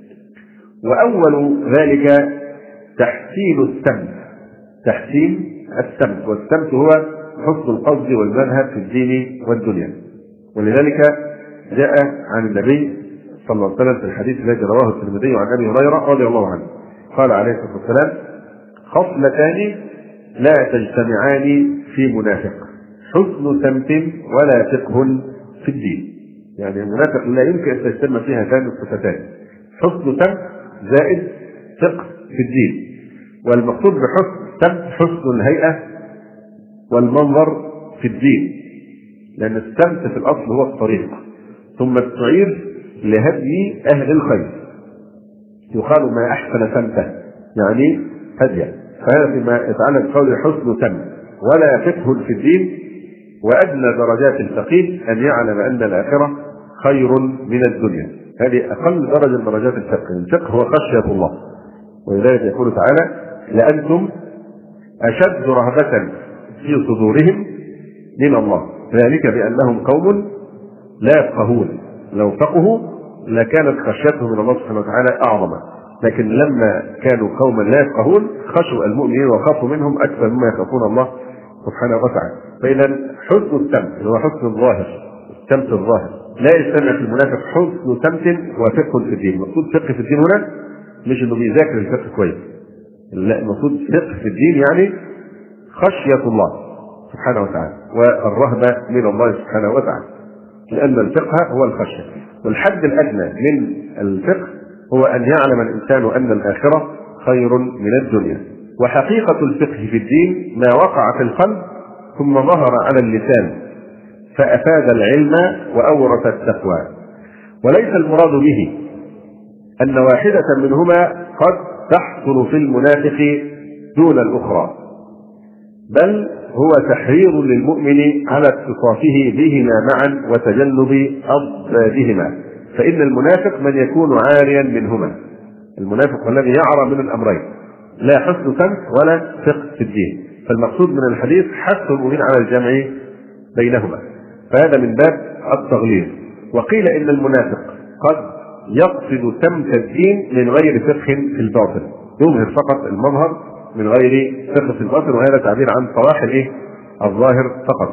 وأول ذلك تحسين السمت، تحسين السمت، والسمت هو حسن القصد والمذهب في الدين والدنيا. ولذلك جاء عن النبي صلى الله عليه وسلم في الحديث الذي رواه الترمذي عن ابي هريره رضي الله عنه قال عليه الصلاه والسلام: خصلتان لا تجتمعان في منافق، حسن سمت ولا فقه في الدين. يعني المنافق لا يمكن ان تجتمع فيها هاتان الصفتان، حسن سمت زائد فقه في الدين. والمقصود بحسن سمت حسن الهيئه والمنظر في الدين، لان السمت في الاصل هو الطريق، ثم استعير لهدي اهل الخير، يقال ما احسن سمته يعني هديه. فهذا فيما يتعلق بقول حسن سمت ولا فقه في الدين. وادنى درجات الفقيه ان يعلم ان الاخره خير من الدنيا، هذه اقل درجه من درجات الفقه. الفقه هو خشيه الله، ولذلك يقول تعالى: لانتم اشد رهبه في صدورهم من الله، ذلك بانهم قوم لا يفقهون، لو فقهوا لكانت خشيتهم من الله سبحانه وتعالى اعظم، لكن لما كانوا قوما لا يفقهون خشوا المؤمنين وخافوا منهم اكثر مما يخافون الله سبحانه وتعالى. فاذا حسن السمت هو حسن الظاهر، السمت الظاهر، لا يجتمع في المنافق حسن سمت وفقه في الدين. المقصود فقه في الدين هنا مش انه بيذاكر الفقه كويس، لا، المقصود فقه في الدين يعني خشيه الله سبحانه وتعالى والرهبه من الله سبحانه وتعالى، لان الفقه هو الخشيه. والحد الادنى من الفقه هو ان يعلم الانسان ان الاخره خير من الدنيا. وحقيقه الفقه في الدين ما وقع في القلب ثم ظهر على اللسان فافاد العلم واورث التقوى. وليس المراد به ان واحده منهما قد تحصل في المنافق دون الاخرى، بل هو تحرير للمؤمن على اتصافه بهما معا وتجنب أضدادهما. فإن المنافق من يكون عاريا منهما، المنافق الذي يعرى من الأمرين، لا حسن سمت ولا فقه في الدين. فالمقصود من الحديث حث المؤمن على الجمع بينهما، فهذا من باب التغليظ. وقيل إن المنافق قد يقصد سمت الدين من غير فقه في الباطن، يظهر فقط المظهر من غير فقه في الباطن، وهذا تعبير عن صلاح الايه؟ الظاهر فقط.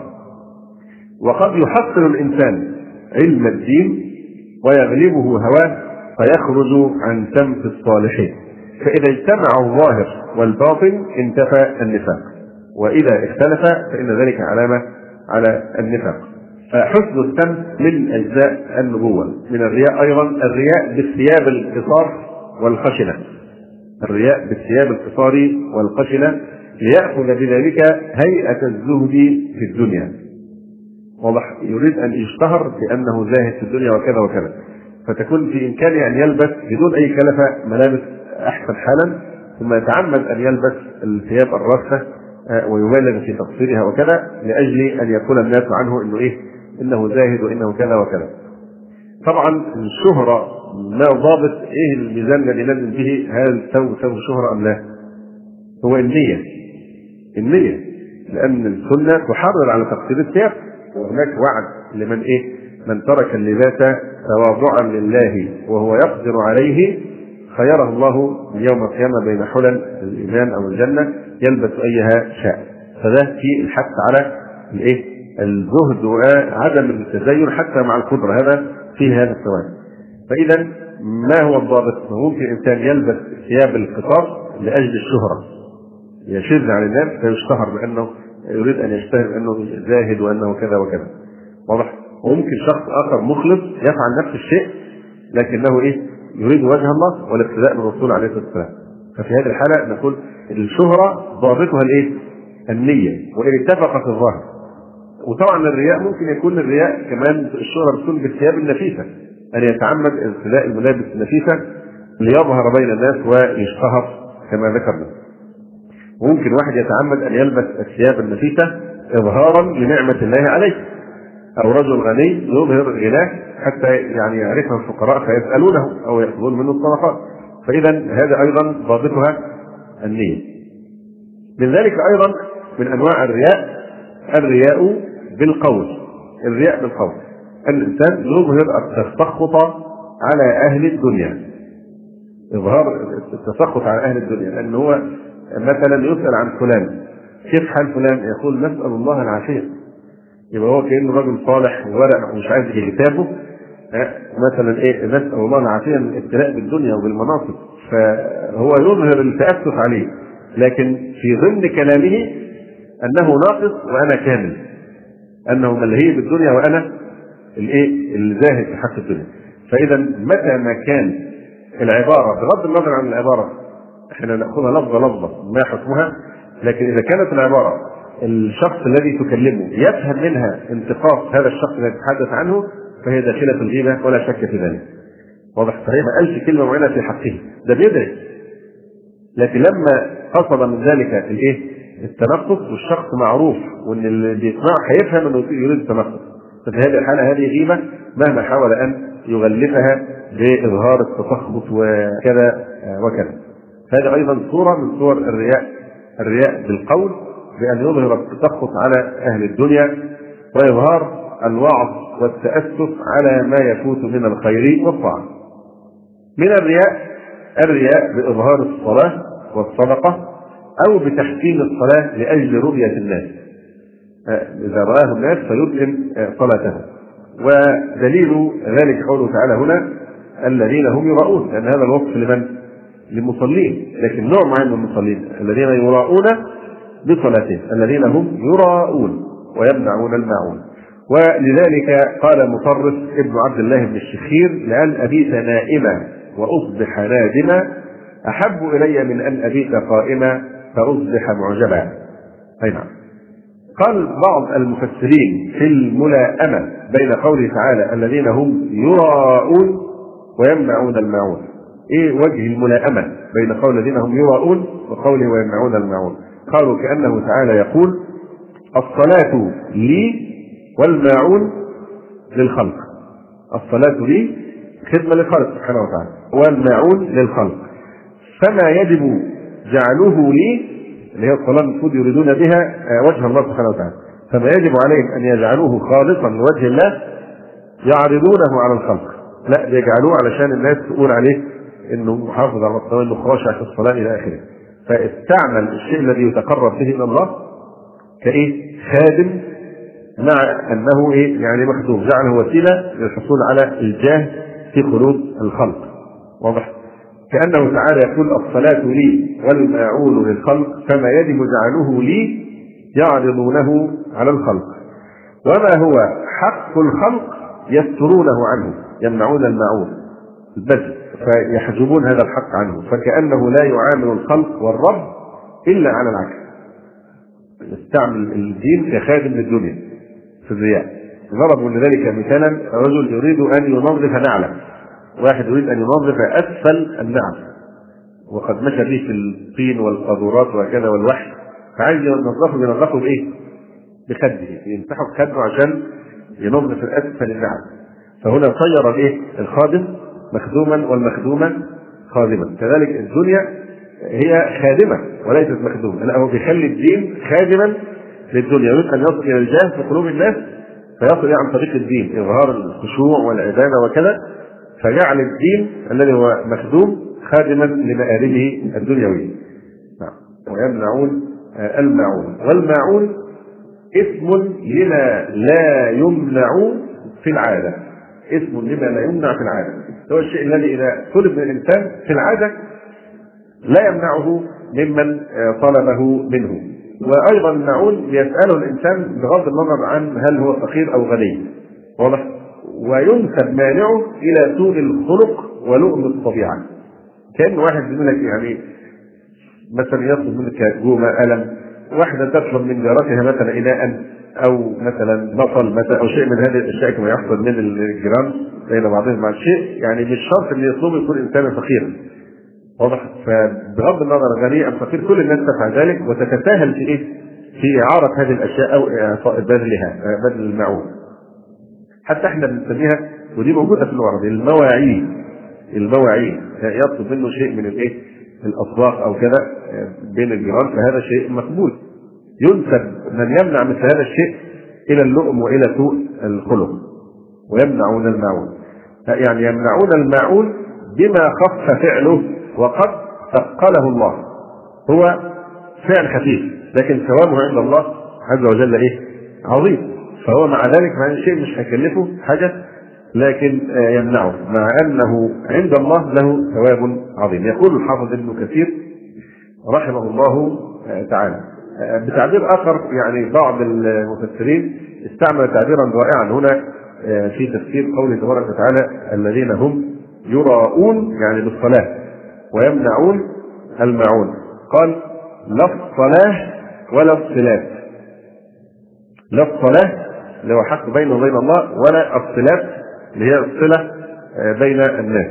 وقد يحصل الانسان علم الدين ويغلبه هواه فيخرج عن سمت الصالحين، فاذا اجتمع الظاهر والباطن انتفى النفاق، واذا اختلف فان ذلك علامه على النفاق. فحسن السمت من اجزاء النبوه. من الرياء ايضا الرياء بالثياب القصار والخشنه، الرياء بالثياب القصار والخشنه ليأخذ بذلك هيئة الزهد في الدنيا، واضح، يريد أن يشتهر بأنه زاهد في الدنيا وكذا وكذا، فتكون في إمكانه أن يلبس بدون أي كلفة ملابس أحسن حالا، ثم يتعمد أن يلبس الثياب الرثة ويبالغ في تقصيرها وكذا لأجل أن يقول الناس عنه إنه إيه، إنه زاهد وإنه كذا وكذا. طبعا الشهرة ما ضابط ايه الميزان الذي نلزم به هل ثوب ثوب شهرة ام لا؟ هو النية، النية، لان السنة تحرر على تقصير الثياب، وهناك وعد لمن ايه؟ من ترك اللباس تواضعا لله وهو يقدر عليه خيره الله يوم القيامة بين حلل الايمان او الجنة يلبس ايها شاء. فده في الحث على الايه؟ الزهد وعدم التزين حتى مع القدرة، هذا فيه هذا الثواب. فإذا ما هو الضابط؟ ممكن إنسان يلبس ثياب القصار لأجل الشهرة، يشذ عن الناس فيشتهر بأنه يريد أن يشتهر بأنه زاهد وأنه كذا وكذا، واضح. وممكن شخص آخر مخلص يفعل نفس الشيء لكنه إيه؟ يريد وجه الله والاقتداء بالرسول عليه الصلاة والسلام، ففي هذه الحالة نقول الشهرة ضابطها الايه؟ النية، وإن اتفق في الظاهر. وطبعا الرياء ممكن يكون الرياء كمان الشهرة بتكون بالثياب النفيسة، أن يتعمد ارتداء الملابس النفيسة ليظهر بين الناس ويشتهر كما ذكرنا. وممكن واحد يتعمد أن يلبس الثياب النفيسة إظهارا لنعمة الله عليه، أو رجل غني يظهر غناه حتى يعني يعرفه الفقراء فيسألونه أو يأخذون منه الصدقات. فإذا هذا أيضا ضابطها النية. من ذلك أيضا من أنواع الرياء الرياء بالقول. الرياء بالقول الإنسان يظهر التسخط على أهل الدنيا، إظهار التسخط على أهل الدنيا، لأنه هو مثلا يسأل عن فلان كيف حال فلان، يقول نسأل الله العافية، يبقى هو كأنه رجل صالح وورق ومش عايز يغتابه مثلا ايه، نسأل الله العافية من الابتلاء بالدنيا وبالمناصب، فهو يظهر التأسف عليه، لكن في ضمن كلامه أنه ناقص وأنا كامل، أنه ملهي بالدنيا وأنا الايه الزاهد في حق الدنيا. فإذا متى ما كان العبارة بغض النظر عن العبارة، احنا نأخذها لفظة لفظة ما حكمها، لكن إذا كانت العبارة الشخص الذي تكلمه يفهم منها انتقاص هذا الشخص الذي تتحدث عنه فهي داخلة في الغيبة ولا شك في ذلك. واضح؟ صحيح ما قالش كلمة معينة في حقه، ده بيدرك، لكن لما قصد من ذلك الايه؟ التنقص، والشخص معروف وان اللي بيسمعه هيفهم انه يريد التنقص، ففي هذه الحالة هذه غيبة مهما حاول ان يغلفها بإظهار التسخط وكذا وكذا. هذا أيضا صورة من صور الرياء، الرياء بالقول بأن يظهر التسخط على أهل الدنيا وإظهار الوعظ والتأسف على ما يفوت من الخير والطاعة. من الرياء الرياء بإظهار الصلاة والصدقة أو بتحسين الصلاة لأجل رؤية الناس، إذا رآه الناس فيتم صلاته. ودليل ذلك قوله تعالى هنا الذين هم يراؤون، لأن هذا الوصف لمن؟ للمصلين، لكن نوع معين من المصلين الذين يراؤون بصلاتهم، الذين هم يراؤون ويمنعون الماعون. ولذلك قال مطرف ابن عبد الله بن الشخير لأن أبيت نائما وأصبح نادما أحب إلي من أن أبيت قائما فأصبح معجبا. أي نعم. قال بعض المفسرين في الملائمة بين قوله تعالى الذين هم يراؤون ويمنعون الماعون، ايه وجه الملائمة بين قول الذين هم يراؤون وقوله ويمنعون الماعون؟ قالوا كأنه تعالى يقول الصلاة لي والماعون للخلق، الصلاة لي خدمة للخلق سبحانه وتعالى والماعون للخلق، فما يجب جعله لي اللي هي الصلاة المفروض يريدون بها وجه الله سبحانه وتعالى، فما يجب عليهم أن يجعلوه خالصا لوجه الله يعرضونه على الخلق، لا يجعلوه علشان الناس تقول عليه انه محافظ على الصلاة انه خاشع في الصلاة الى اخره. فاستعمل الشيء الذي يتقرب به الى الله كايه؟ خادم، مع انه ايه يعني مخدوم، جعله وسيلة للحصول على الجاه في قلوب الخلق. واضح؟ كأنه تعالى يقول الصلاة لي والماعون للخلق فما يجب جعله لي يعرضونه على الخلق، وما هو حق الخلق يسترونه عنه، يمنعون الماعون بس فيحجبون هذا الحق عنه، فكأنه لا يعامل الخلق والرب إلا على العكس، يستعمل الدين كخادم للدنيا في الرياء. ضربوا لذلك مثالا رجل يريد أن ينظف نعله، واحد يريد أن ينظف أسفل النعل وقد مشى به في الطين والقاذورات وكذا والوحش، فعايز ينظفه ينظفه بإيه؟ بخده، يمسحه بخده عشان ينظف الأسفل النعل. فهنا صير الايه؟ الخادم مخدوما والمخدومة خادما. كذلك الدنيا هي خادمة وليست مخدومة، لا هو بيخلي الدين خادما للدنيا، يريد أن يصل إلى الجاه في قلوب الناس فيصل عن طريق الدين إظهار الخشوع والعبادة وكذا، فجعل الدين الذي هو مخدوم خادما لمآربه الدنيوية. ويمنعون الماعون، والماعون اسم لما لا يمنع في العادة، اسم لما لا يمنع في العادة، هو الشيء الذي إذا طلب من الإنسان في العادة لا يمنعه ممن طلبه منه. وأيضا الماعون يسأله الإنسان بغض النظر عن هل هو فقير أو غني، واضح؟ وينسب مانعه إلى سوء الخلق ولؤم الطبيعة، كأن واحد يقول لك يعني مثلا يطلب منك جومة ألم، واحدة تطلب من جارتها مثلا إناء أو مثلا بصل مثلا أو شيء من هذه الأشياء كما يحصل من الجيران بين بعضهم مع الشيء، يعني مش شرط أن يطلب يكون إنسانا فقيرا. واضح؟ فبغض النظر غني أم فقير كل الناس تفعل ذلك وتتساهل في إيه؟ في إعارة هذه الأشياء أو إعطاء بذلها بذل المعون. حتى احنا بنسميها ودي موجودة في اللغة العربية المواعيد. المواعيد يطلب منه شيء من الايه؟ الأطباق أو كذا بين الجيران، فهذا شيء مقبول. ينسب من يمنع مثل هذا الشيء إلى اللؤم وإلى سوء الخلق. ويمنعون الماعون، يعني يمنعون الماعون بما خف فعله وقد ثقله الله. هو فعل خفيف لكن ثوابه عند الله عز وجل ايه؟ عظيم. فهو مع ذلك مع ان الشيء مش هيكلفه حاجه لكن يمنعه مع انه عند الله له ثواب عظيم. يقول الحافظ ابن كثير رحمه الله تعالى بتعبير اخر، يعني بعض المفسرين استعمل تعبيرا رائعا هنا في تفسير قوله تبارك وتعالى الذين هم يراءون يعني بالصلاه ويمنعون الماعون. قال لا الصلاه ولا الصلات. لا الصلاه اللي هو حق بينه وبين الله، ولا الصلات اللي هي الصله بين الناس.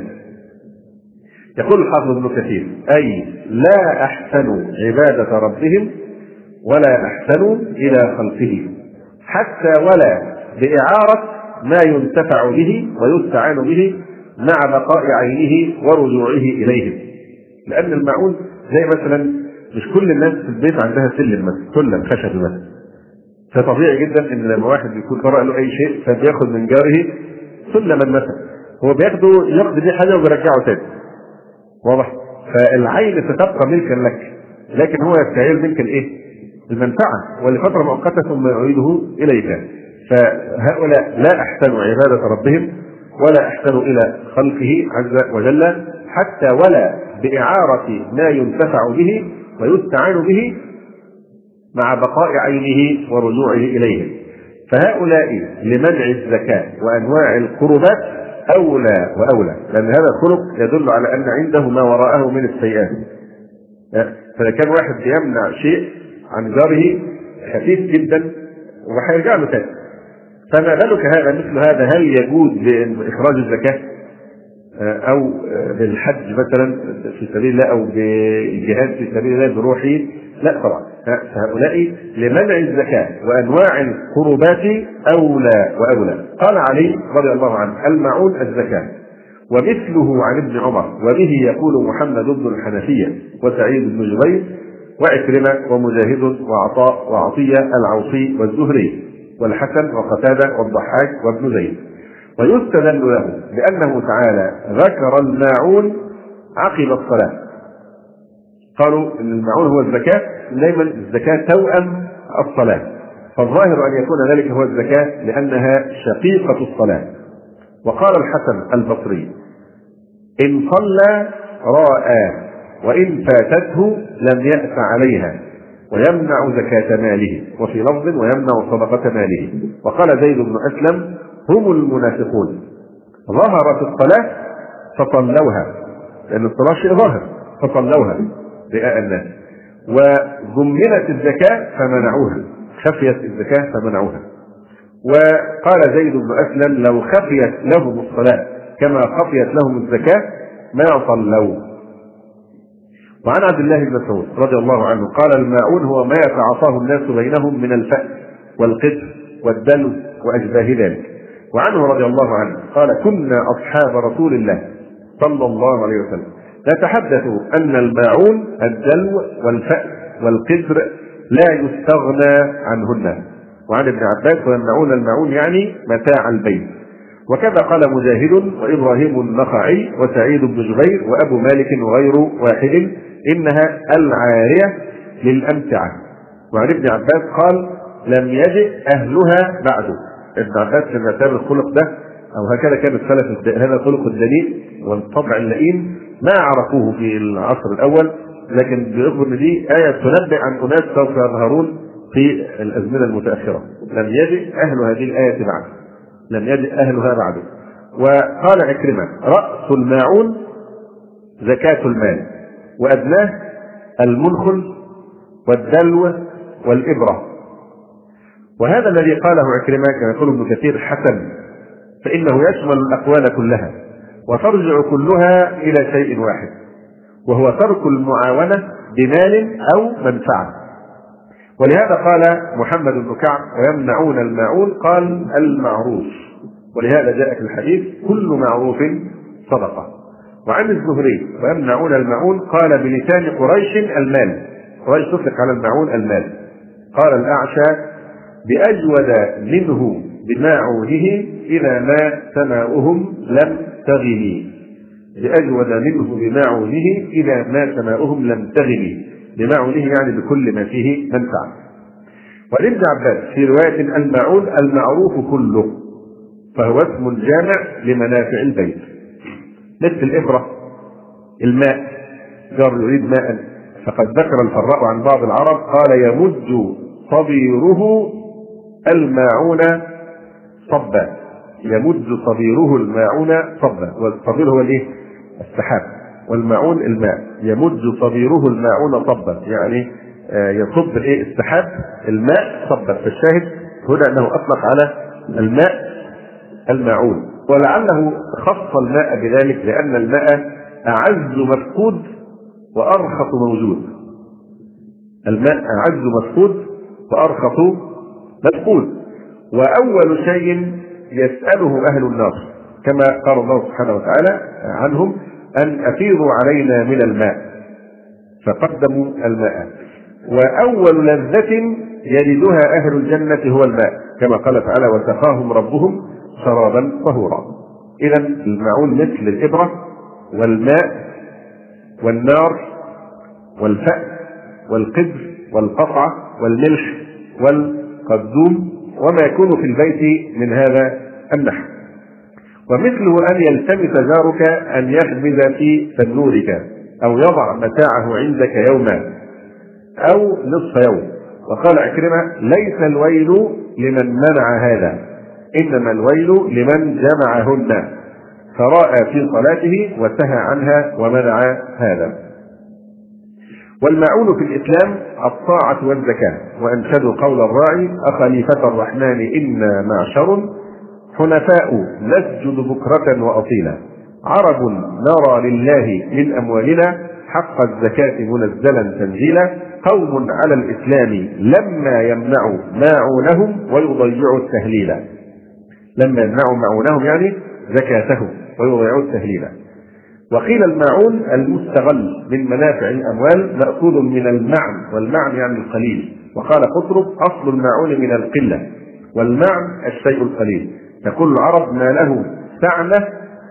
يقول الحافظ ابن كثير اي لا احسنوا عباده ربهم ولا احسنوا الى خلقه حتى ولا باعاره ما ينتفع به ويستعان به مع بقاء عينه ورجوعه اليهم. لان الماعون زي مثلا مش كل الناس في البيت عندها سلم مثلا، سلم خشب مثلا، فطبيعي جدا ان لما واحد يكون قرأ له اي شيء فبياخد من جاره سلما مثلا، هو بياخده ياخد بيه حاجه وبيرجعه تاني. واضح؟ فالعين ستبقى ملكا لك لكن هو يستعير منك الايه؟ المنفعه ولفتره مؤقته ثم يعيده اليك. فهؤلاء لا احسنوا عباده ربهم ولا احسنوا الى خلقه عز وجل حتى ولا باعاره ما ينتفع به ويستعان به مع بقاء عينه ورجوعه اليه. فهؤلاء لمنع الزكاه وانواع القربات اولى واولى، لان هذا الخلق يدل على ان عنده ما وراءه من السيئات. فاذا كان واحد بيمنع شيء عن جاره خفيف جدا وهيرجع له تاني، فما بالك هذا مثل هذا هل يجوز باخراج الزكاه او بالحج مثلا في سبيل الله او بالجهاد في سبيل الله بروحه؟ لا طبعا. فهؤلاء لمنع الزكاه وانواع القربات اولى واولى. قال علي رضي الله عنه الماعون الزكاه، ومثله عن ابن عمر، وبه يقول محمد بن الحنفيه وسعيد بن جبير وعكرمه ومجاهد وعطاء وعطيه العوصي والزهري والحسن وقتاده والضحاك وابن زيد. ويستدل له بأنه تعالى ذكر الماعون عقب الصلاة. قالوا ان الماعون هو الزكاة، دائما الزكاة توأم الصلاة، فالظاهر أن يكون ذلك هو الزكاة لأنها شقيقة الصلاة. وقال الحسن البصري إن صلى راء وإن فاتته لم يأس عليها ويمنع زكاة ماله، وفي لفظ ويمنع صدقة ماله. وقال زيد بن أسلم هم المنافقون ظهرت الصلاة فصلوها، لأن الصلاة شيء ظاهر فصلوها رئاء الناس، وضمنت الزكاة فمنعوها، خفيت الزكاة فمنعوها. وقال زيد بن أسلم لو خفيت لهم الصلاة كما خفيت لهم الزكاة ما صلوا. وعن عبد الله بن مسعود رضي الله عنه قال الماعون هو ما يتعاطاه الناس بينهم من الفأس والقدر والدلو وأشباه ذلك. وعنه رضي الله عنه قال كنا أصحاب رسول الله صلى الله عليه وسلم نتحدث أن الماعون الدلو والفأس والقدر لا يستغنى عنهن. وعن ابن عباس ويمنعون الماعون يعني متاع البيت. وكذا قال مجاهد وإبراهيم النخعي وسعيد بن جبير وأبو مالك وغير واحد إنها العارية للأمتعة. وعن ابن عباس قال لم يجئ أهلها بعده. ابن عباس في معتبر الخلق ده أو هكذا كان السلف، هذا خلق الدليل والطبع اللئيم ما عرفوه في العصر الأول، لكن بيخبر ان دي آية تنبئ عن أناس سوف يظهرون في الأزمنة المتأخرة. لم يجئ أهل هذه الآية بعد، لم يجئ أهلها بعده. وقال عكرمة رأس الماعون زكاة المال وأدناه المنخل والدلو والإبرة. وهذا الذي قاله عكرمة كما يقول ابن كثير حسن، فإنه يشمل الأقوال كلها وترجع كلها إلى شيء واحد، وهو ترك المعاونة بمال أو منفعة. ولهذا قال محمد بن كعب ويمنعون الماعون قال المعروف، ولهذا جاء في الحديث كل معروف صدقة. وعن الزهري ويمنعون الماعون قال بلسان قريش المال، قريش تطلق على الماعون المال. قال الأعشى بأجود منه بماعونه إذا ما سماؤهم لم تغني، بأجود منه بماعونه إذا ما سماؤهم لم تغني، بماعونه يعني بكل ما فيه منفعة. وابن عباس في رواية الماعون المعروف كله، فهو اسم جامع لمنافع البيت. مثل الإبرة الماء، جار يريد ماء، فقد ذكر الفراء عن بعض العرب قال يمد صبيره الماعون صبا، يمد صبيره الماعون صبا، والصبير هو الايه؟ السحاب، والماعون الماء، يمد صبيره الماعون صبا يعني يصب الايه؟ السحاب الماء صبا. فالشاهد هنا انه اطلق على الماء الماعون، ولعله خص الماء بذلك لان الماء اعز مفقود وارخص موجود. الماء اعز مفقود وارخص مفقود، واول شيء يساله اهل النار كما قال الله سبحانه وتعالى عنهم ان افيضوا علينا من الماء، فقدموا الماء. واول لذة يجدها اهل الجنة هو الماء كما قال تعالى وسقاهم ربهم شرابا طهورا. اذا الماعون مثل الابرة والماء والنار والفأس والقدر والقطعة والملح والقدوم وما يكون في البيت من هذا النحو. ومثله أن يلتمس جارك أن يخبز في تنورك أو يضع متاعه عندك يوما أو نصف يوم. وقال عكرمة ليس الويل لمن منع هذا، إنما الويل لمن جمعهن فراء في صلاته وسهى عنها ومنع هذا. والماعون في الإسلام الطاعة والزكاة. وأنشدوا قول الراعي أخليفة الرحمن إنا معشر حنفاء نسجد بكرة وأصيلا، عرب نرى لله من أموالنا حق الزكاة منزلا تنزيلا، قوم على الإسلام لما يمنعوا ماعونهم ويضيعوا التهليلا. لما يمنعوا ماعونهم يعني زكاتهم ويضيعوا التهليلا. وقيل الماعون المستغل من منافع الأموال مأخوذ من المعن، والمعن يعني القليل. وقال قطرب أصل الماعون من القلة، والمعن الشيء القليل. يقول العرب ما له سعنة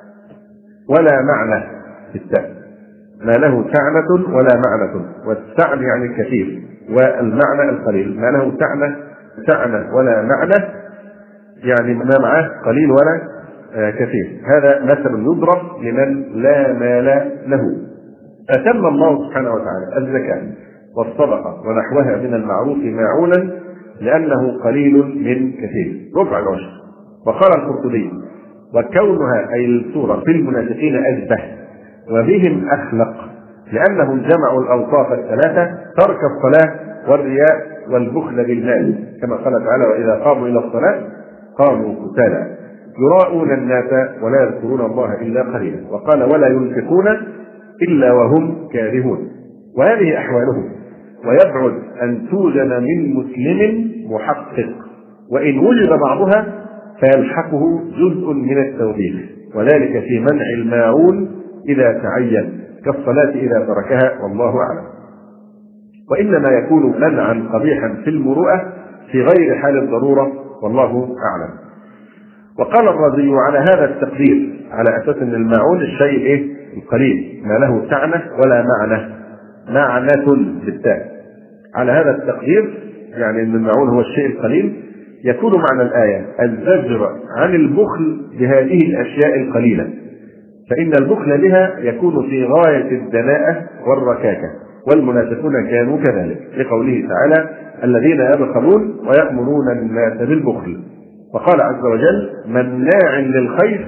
ولا معنى في التاء، ما له سعنة ولا معنى، والسعن يعني الكثير والمعنى القليل. ما له سعنة سعنة ولا معنى يعني ما معه قليل ولا كثير. هذا مثل يضرب لمن لا مال له. أتم الله سبحانه وتعالى الزكاة والصدقة ونحوها من المعروف معونا لأنه قليل من كثير، ربع العشر. وقال القرطبي وكونها أي السورة في المنافقين أشبه وبهم أخلق، لأنهم جمعوا الأوصاف الثلاثة ترك الصلاة والرياء والبخل بالمال، كما قال تعالى وإذا قاموا إلى الصلاة قاموا كسالى يراءون الناس ولا يذكرون الله إلا قليلا. وقال ولا ينفقون إلا وهم كارهون. وهذه أحوالهم. ويبعد أن توجد من مسلم محقق، وإن وجد بعضها فيلحقه جزء من التوبيخ، وذلك في منع الماعون إذا تعين كالصلاة إذا تركها، والله أعلم. وإنما يكون منعا قبيحا في المروءة في غير حال الضرورة، والله أعلم. وقال الرازي على هذا التقدير على أساس أن الماعون الشيء إيه؟ القليل، ما له سعنة ولا معنى، معنة بالتاء. على هذا التقدير يعني أن الماعون هو الشيء القليل، يكون معنى الآية الزجر عن البخل بهذه الأشياء القليلة، فإن البخل بها يكون في غاية الدناءة والركاكة، والمنافقون كانوا كذلك، لقوله تعالى الذين يبخلون ويأمرون الناس بالبخل. وقال عز وجل مناع للخير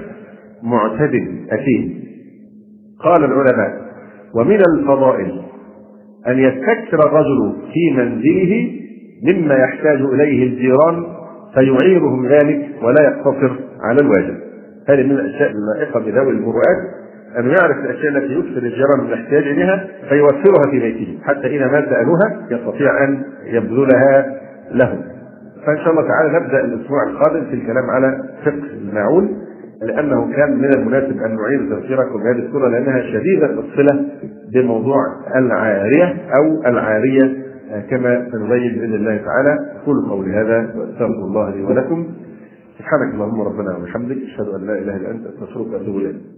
معتد أثيم. قال العلماء ومن الفضائل أن يستكثر الرجل في منزله مما يحتاج إليه الجيران فيعيرهم ذلك ولا يقتصر على الواجب. هذه من الأشياء اللائقة بذوي المروءات أن يعرف الأشياء التي يكثر الجيران من الاحتياج إليها فيوفرها في بيته، حتى إذا ما سألوها يستطيع أن يبذلها لهم. فإن شاء الله تعالى نبدأ الأسبوع القادم في الكلام على فقه الماعون، لأنه كان من المناسب أن نعيد تذكيركم بهذه السورة لأنها شديدة الصلة بموضوع العارية أو العارية كما سنبين بإذن الله تعالى. أقول قولي هذا وأستغفر الله لي ولكم. سبحانك اللهم ربنا وبحمدك، أشهد أن لا إله إلا أنت، أستغفرك وأتوب إليك.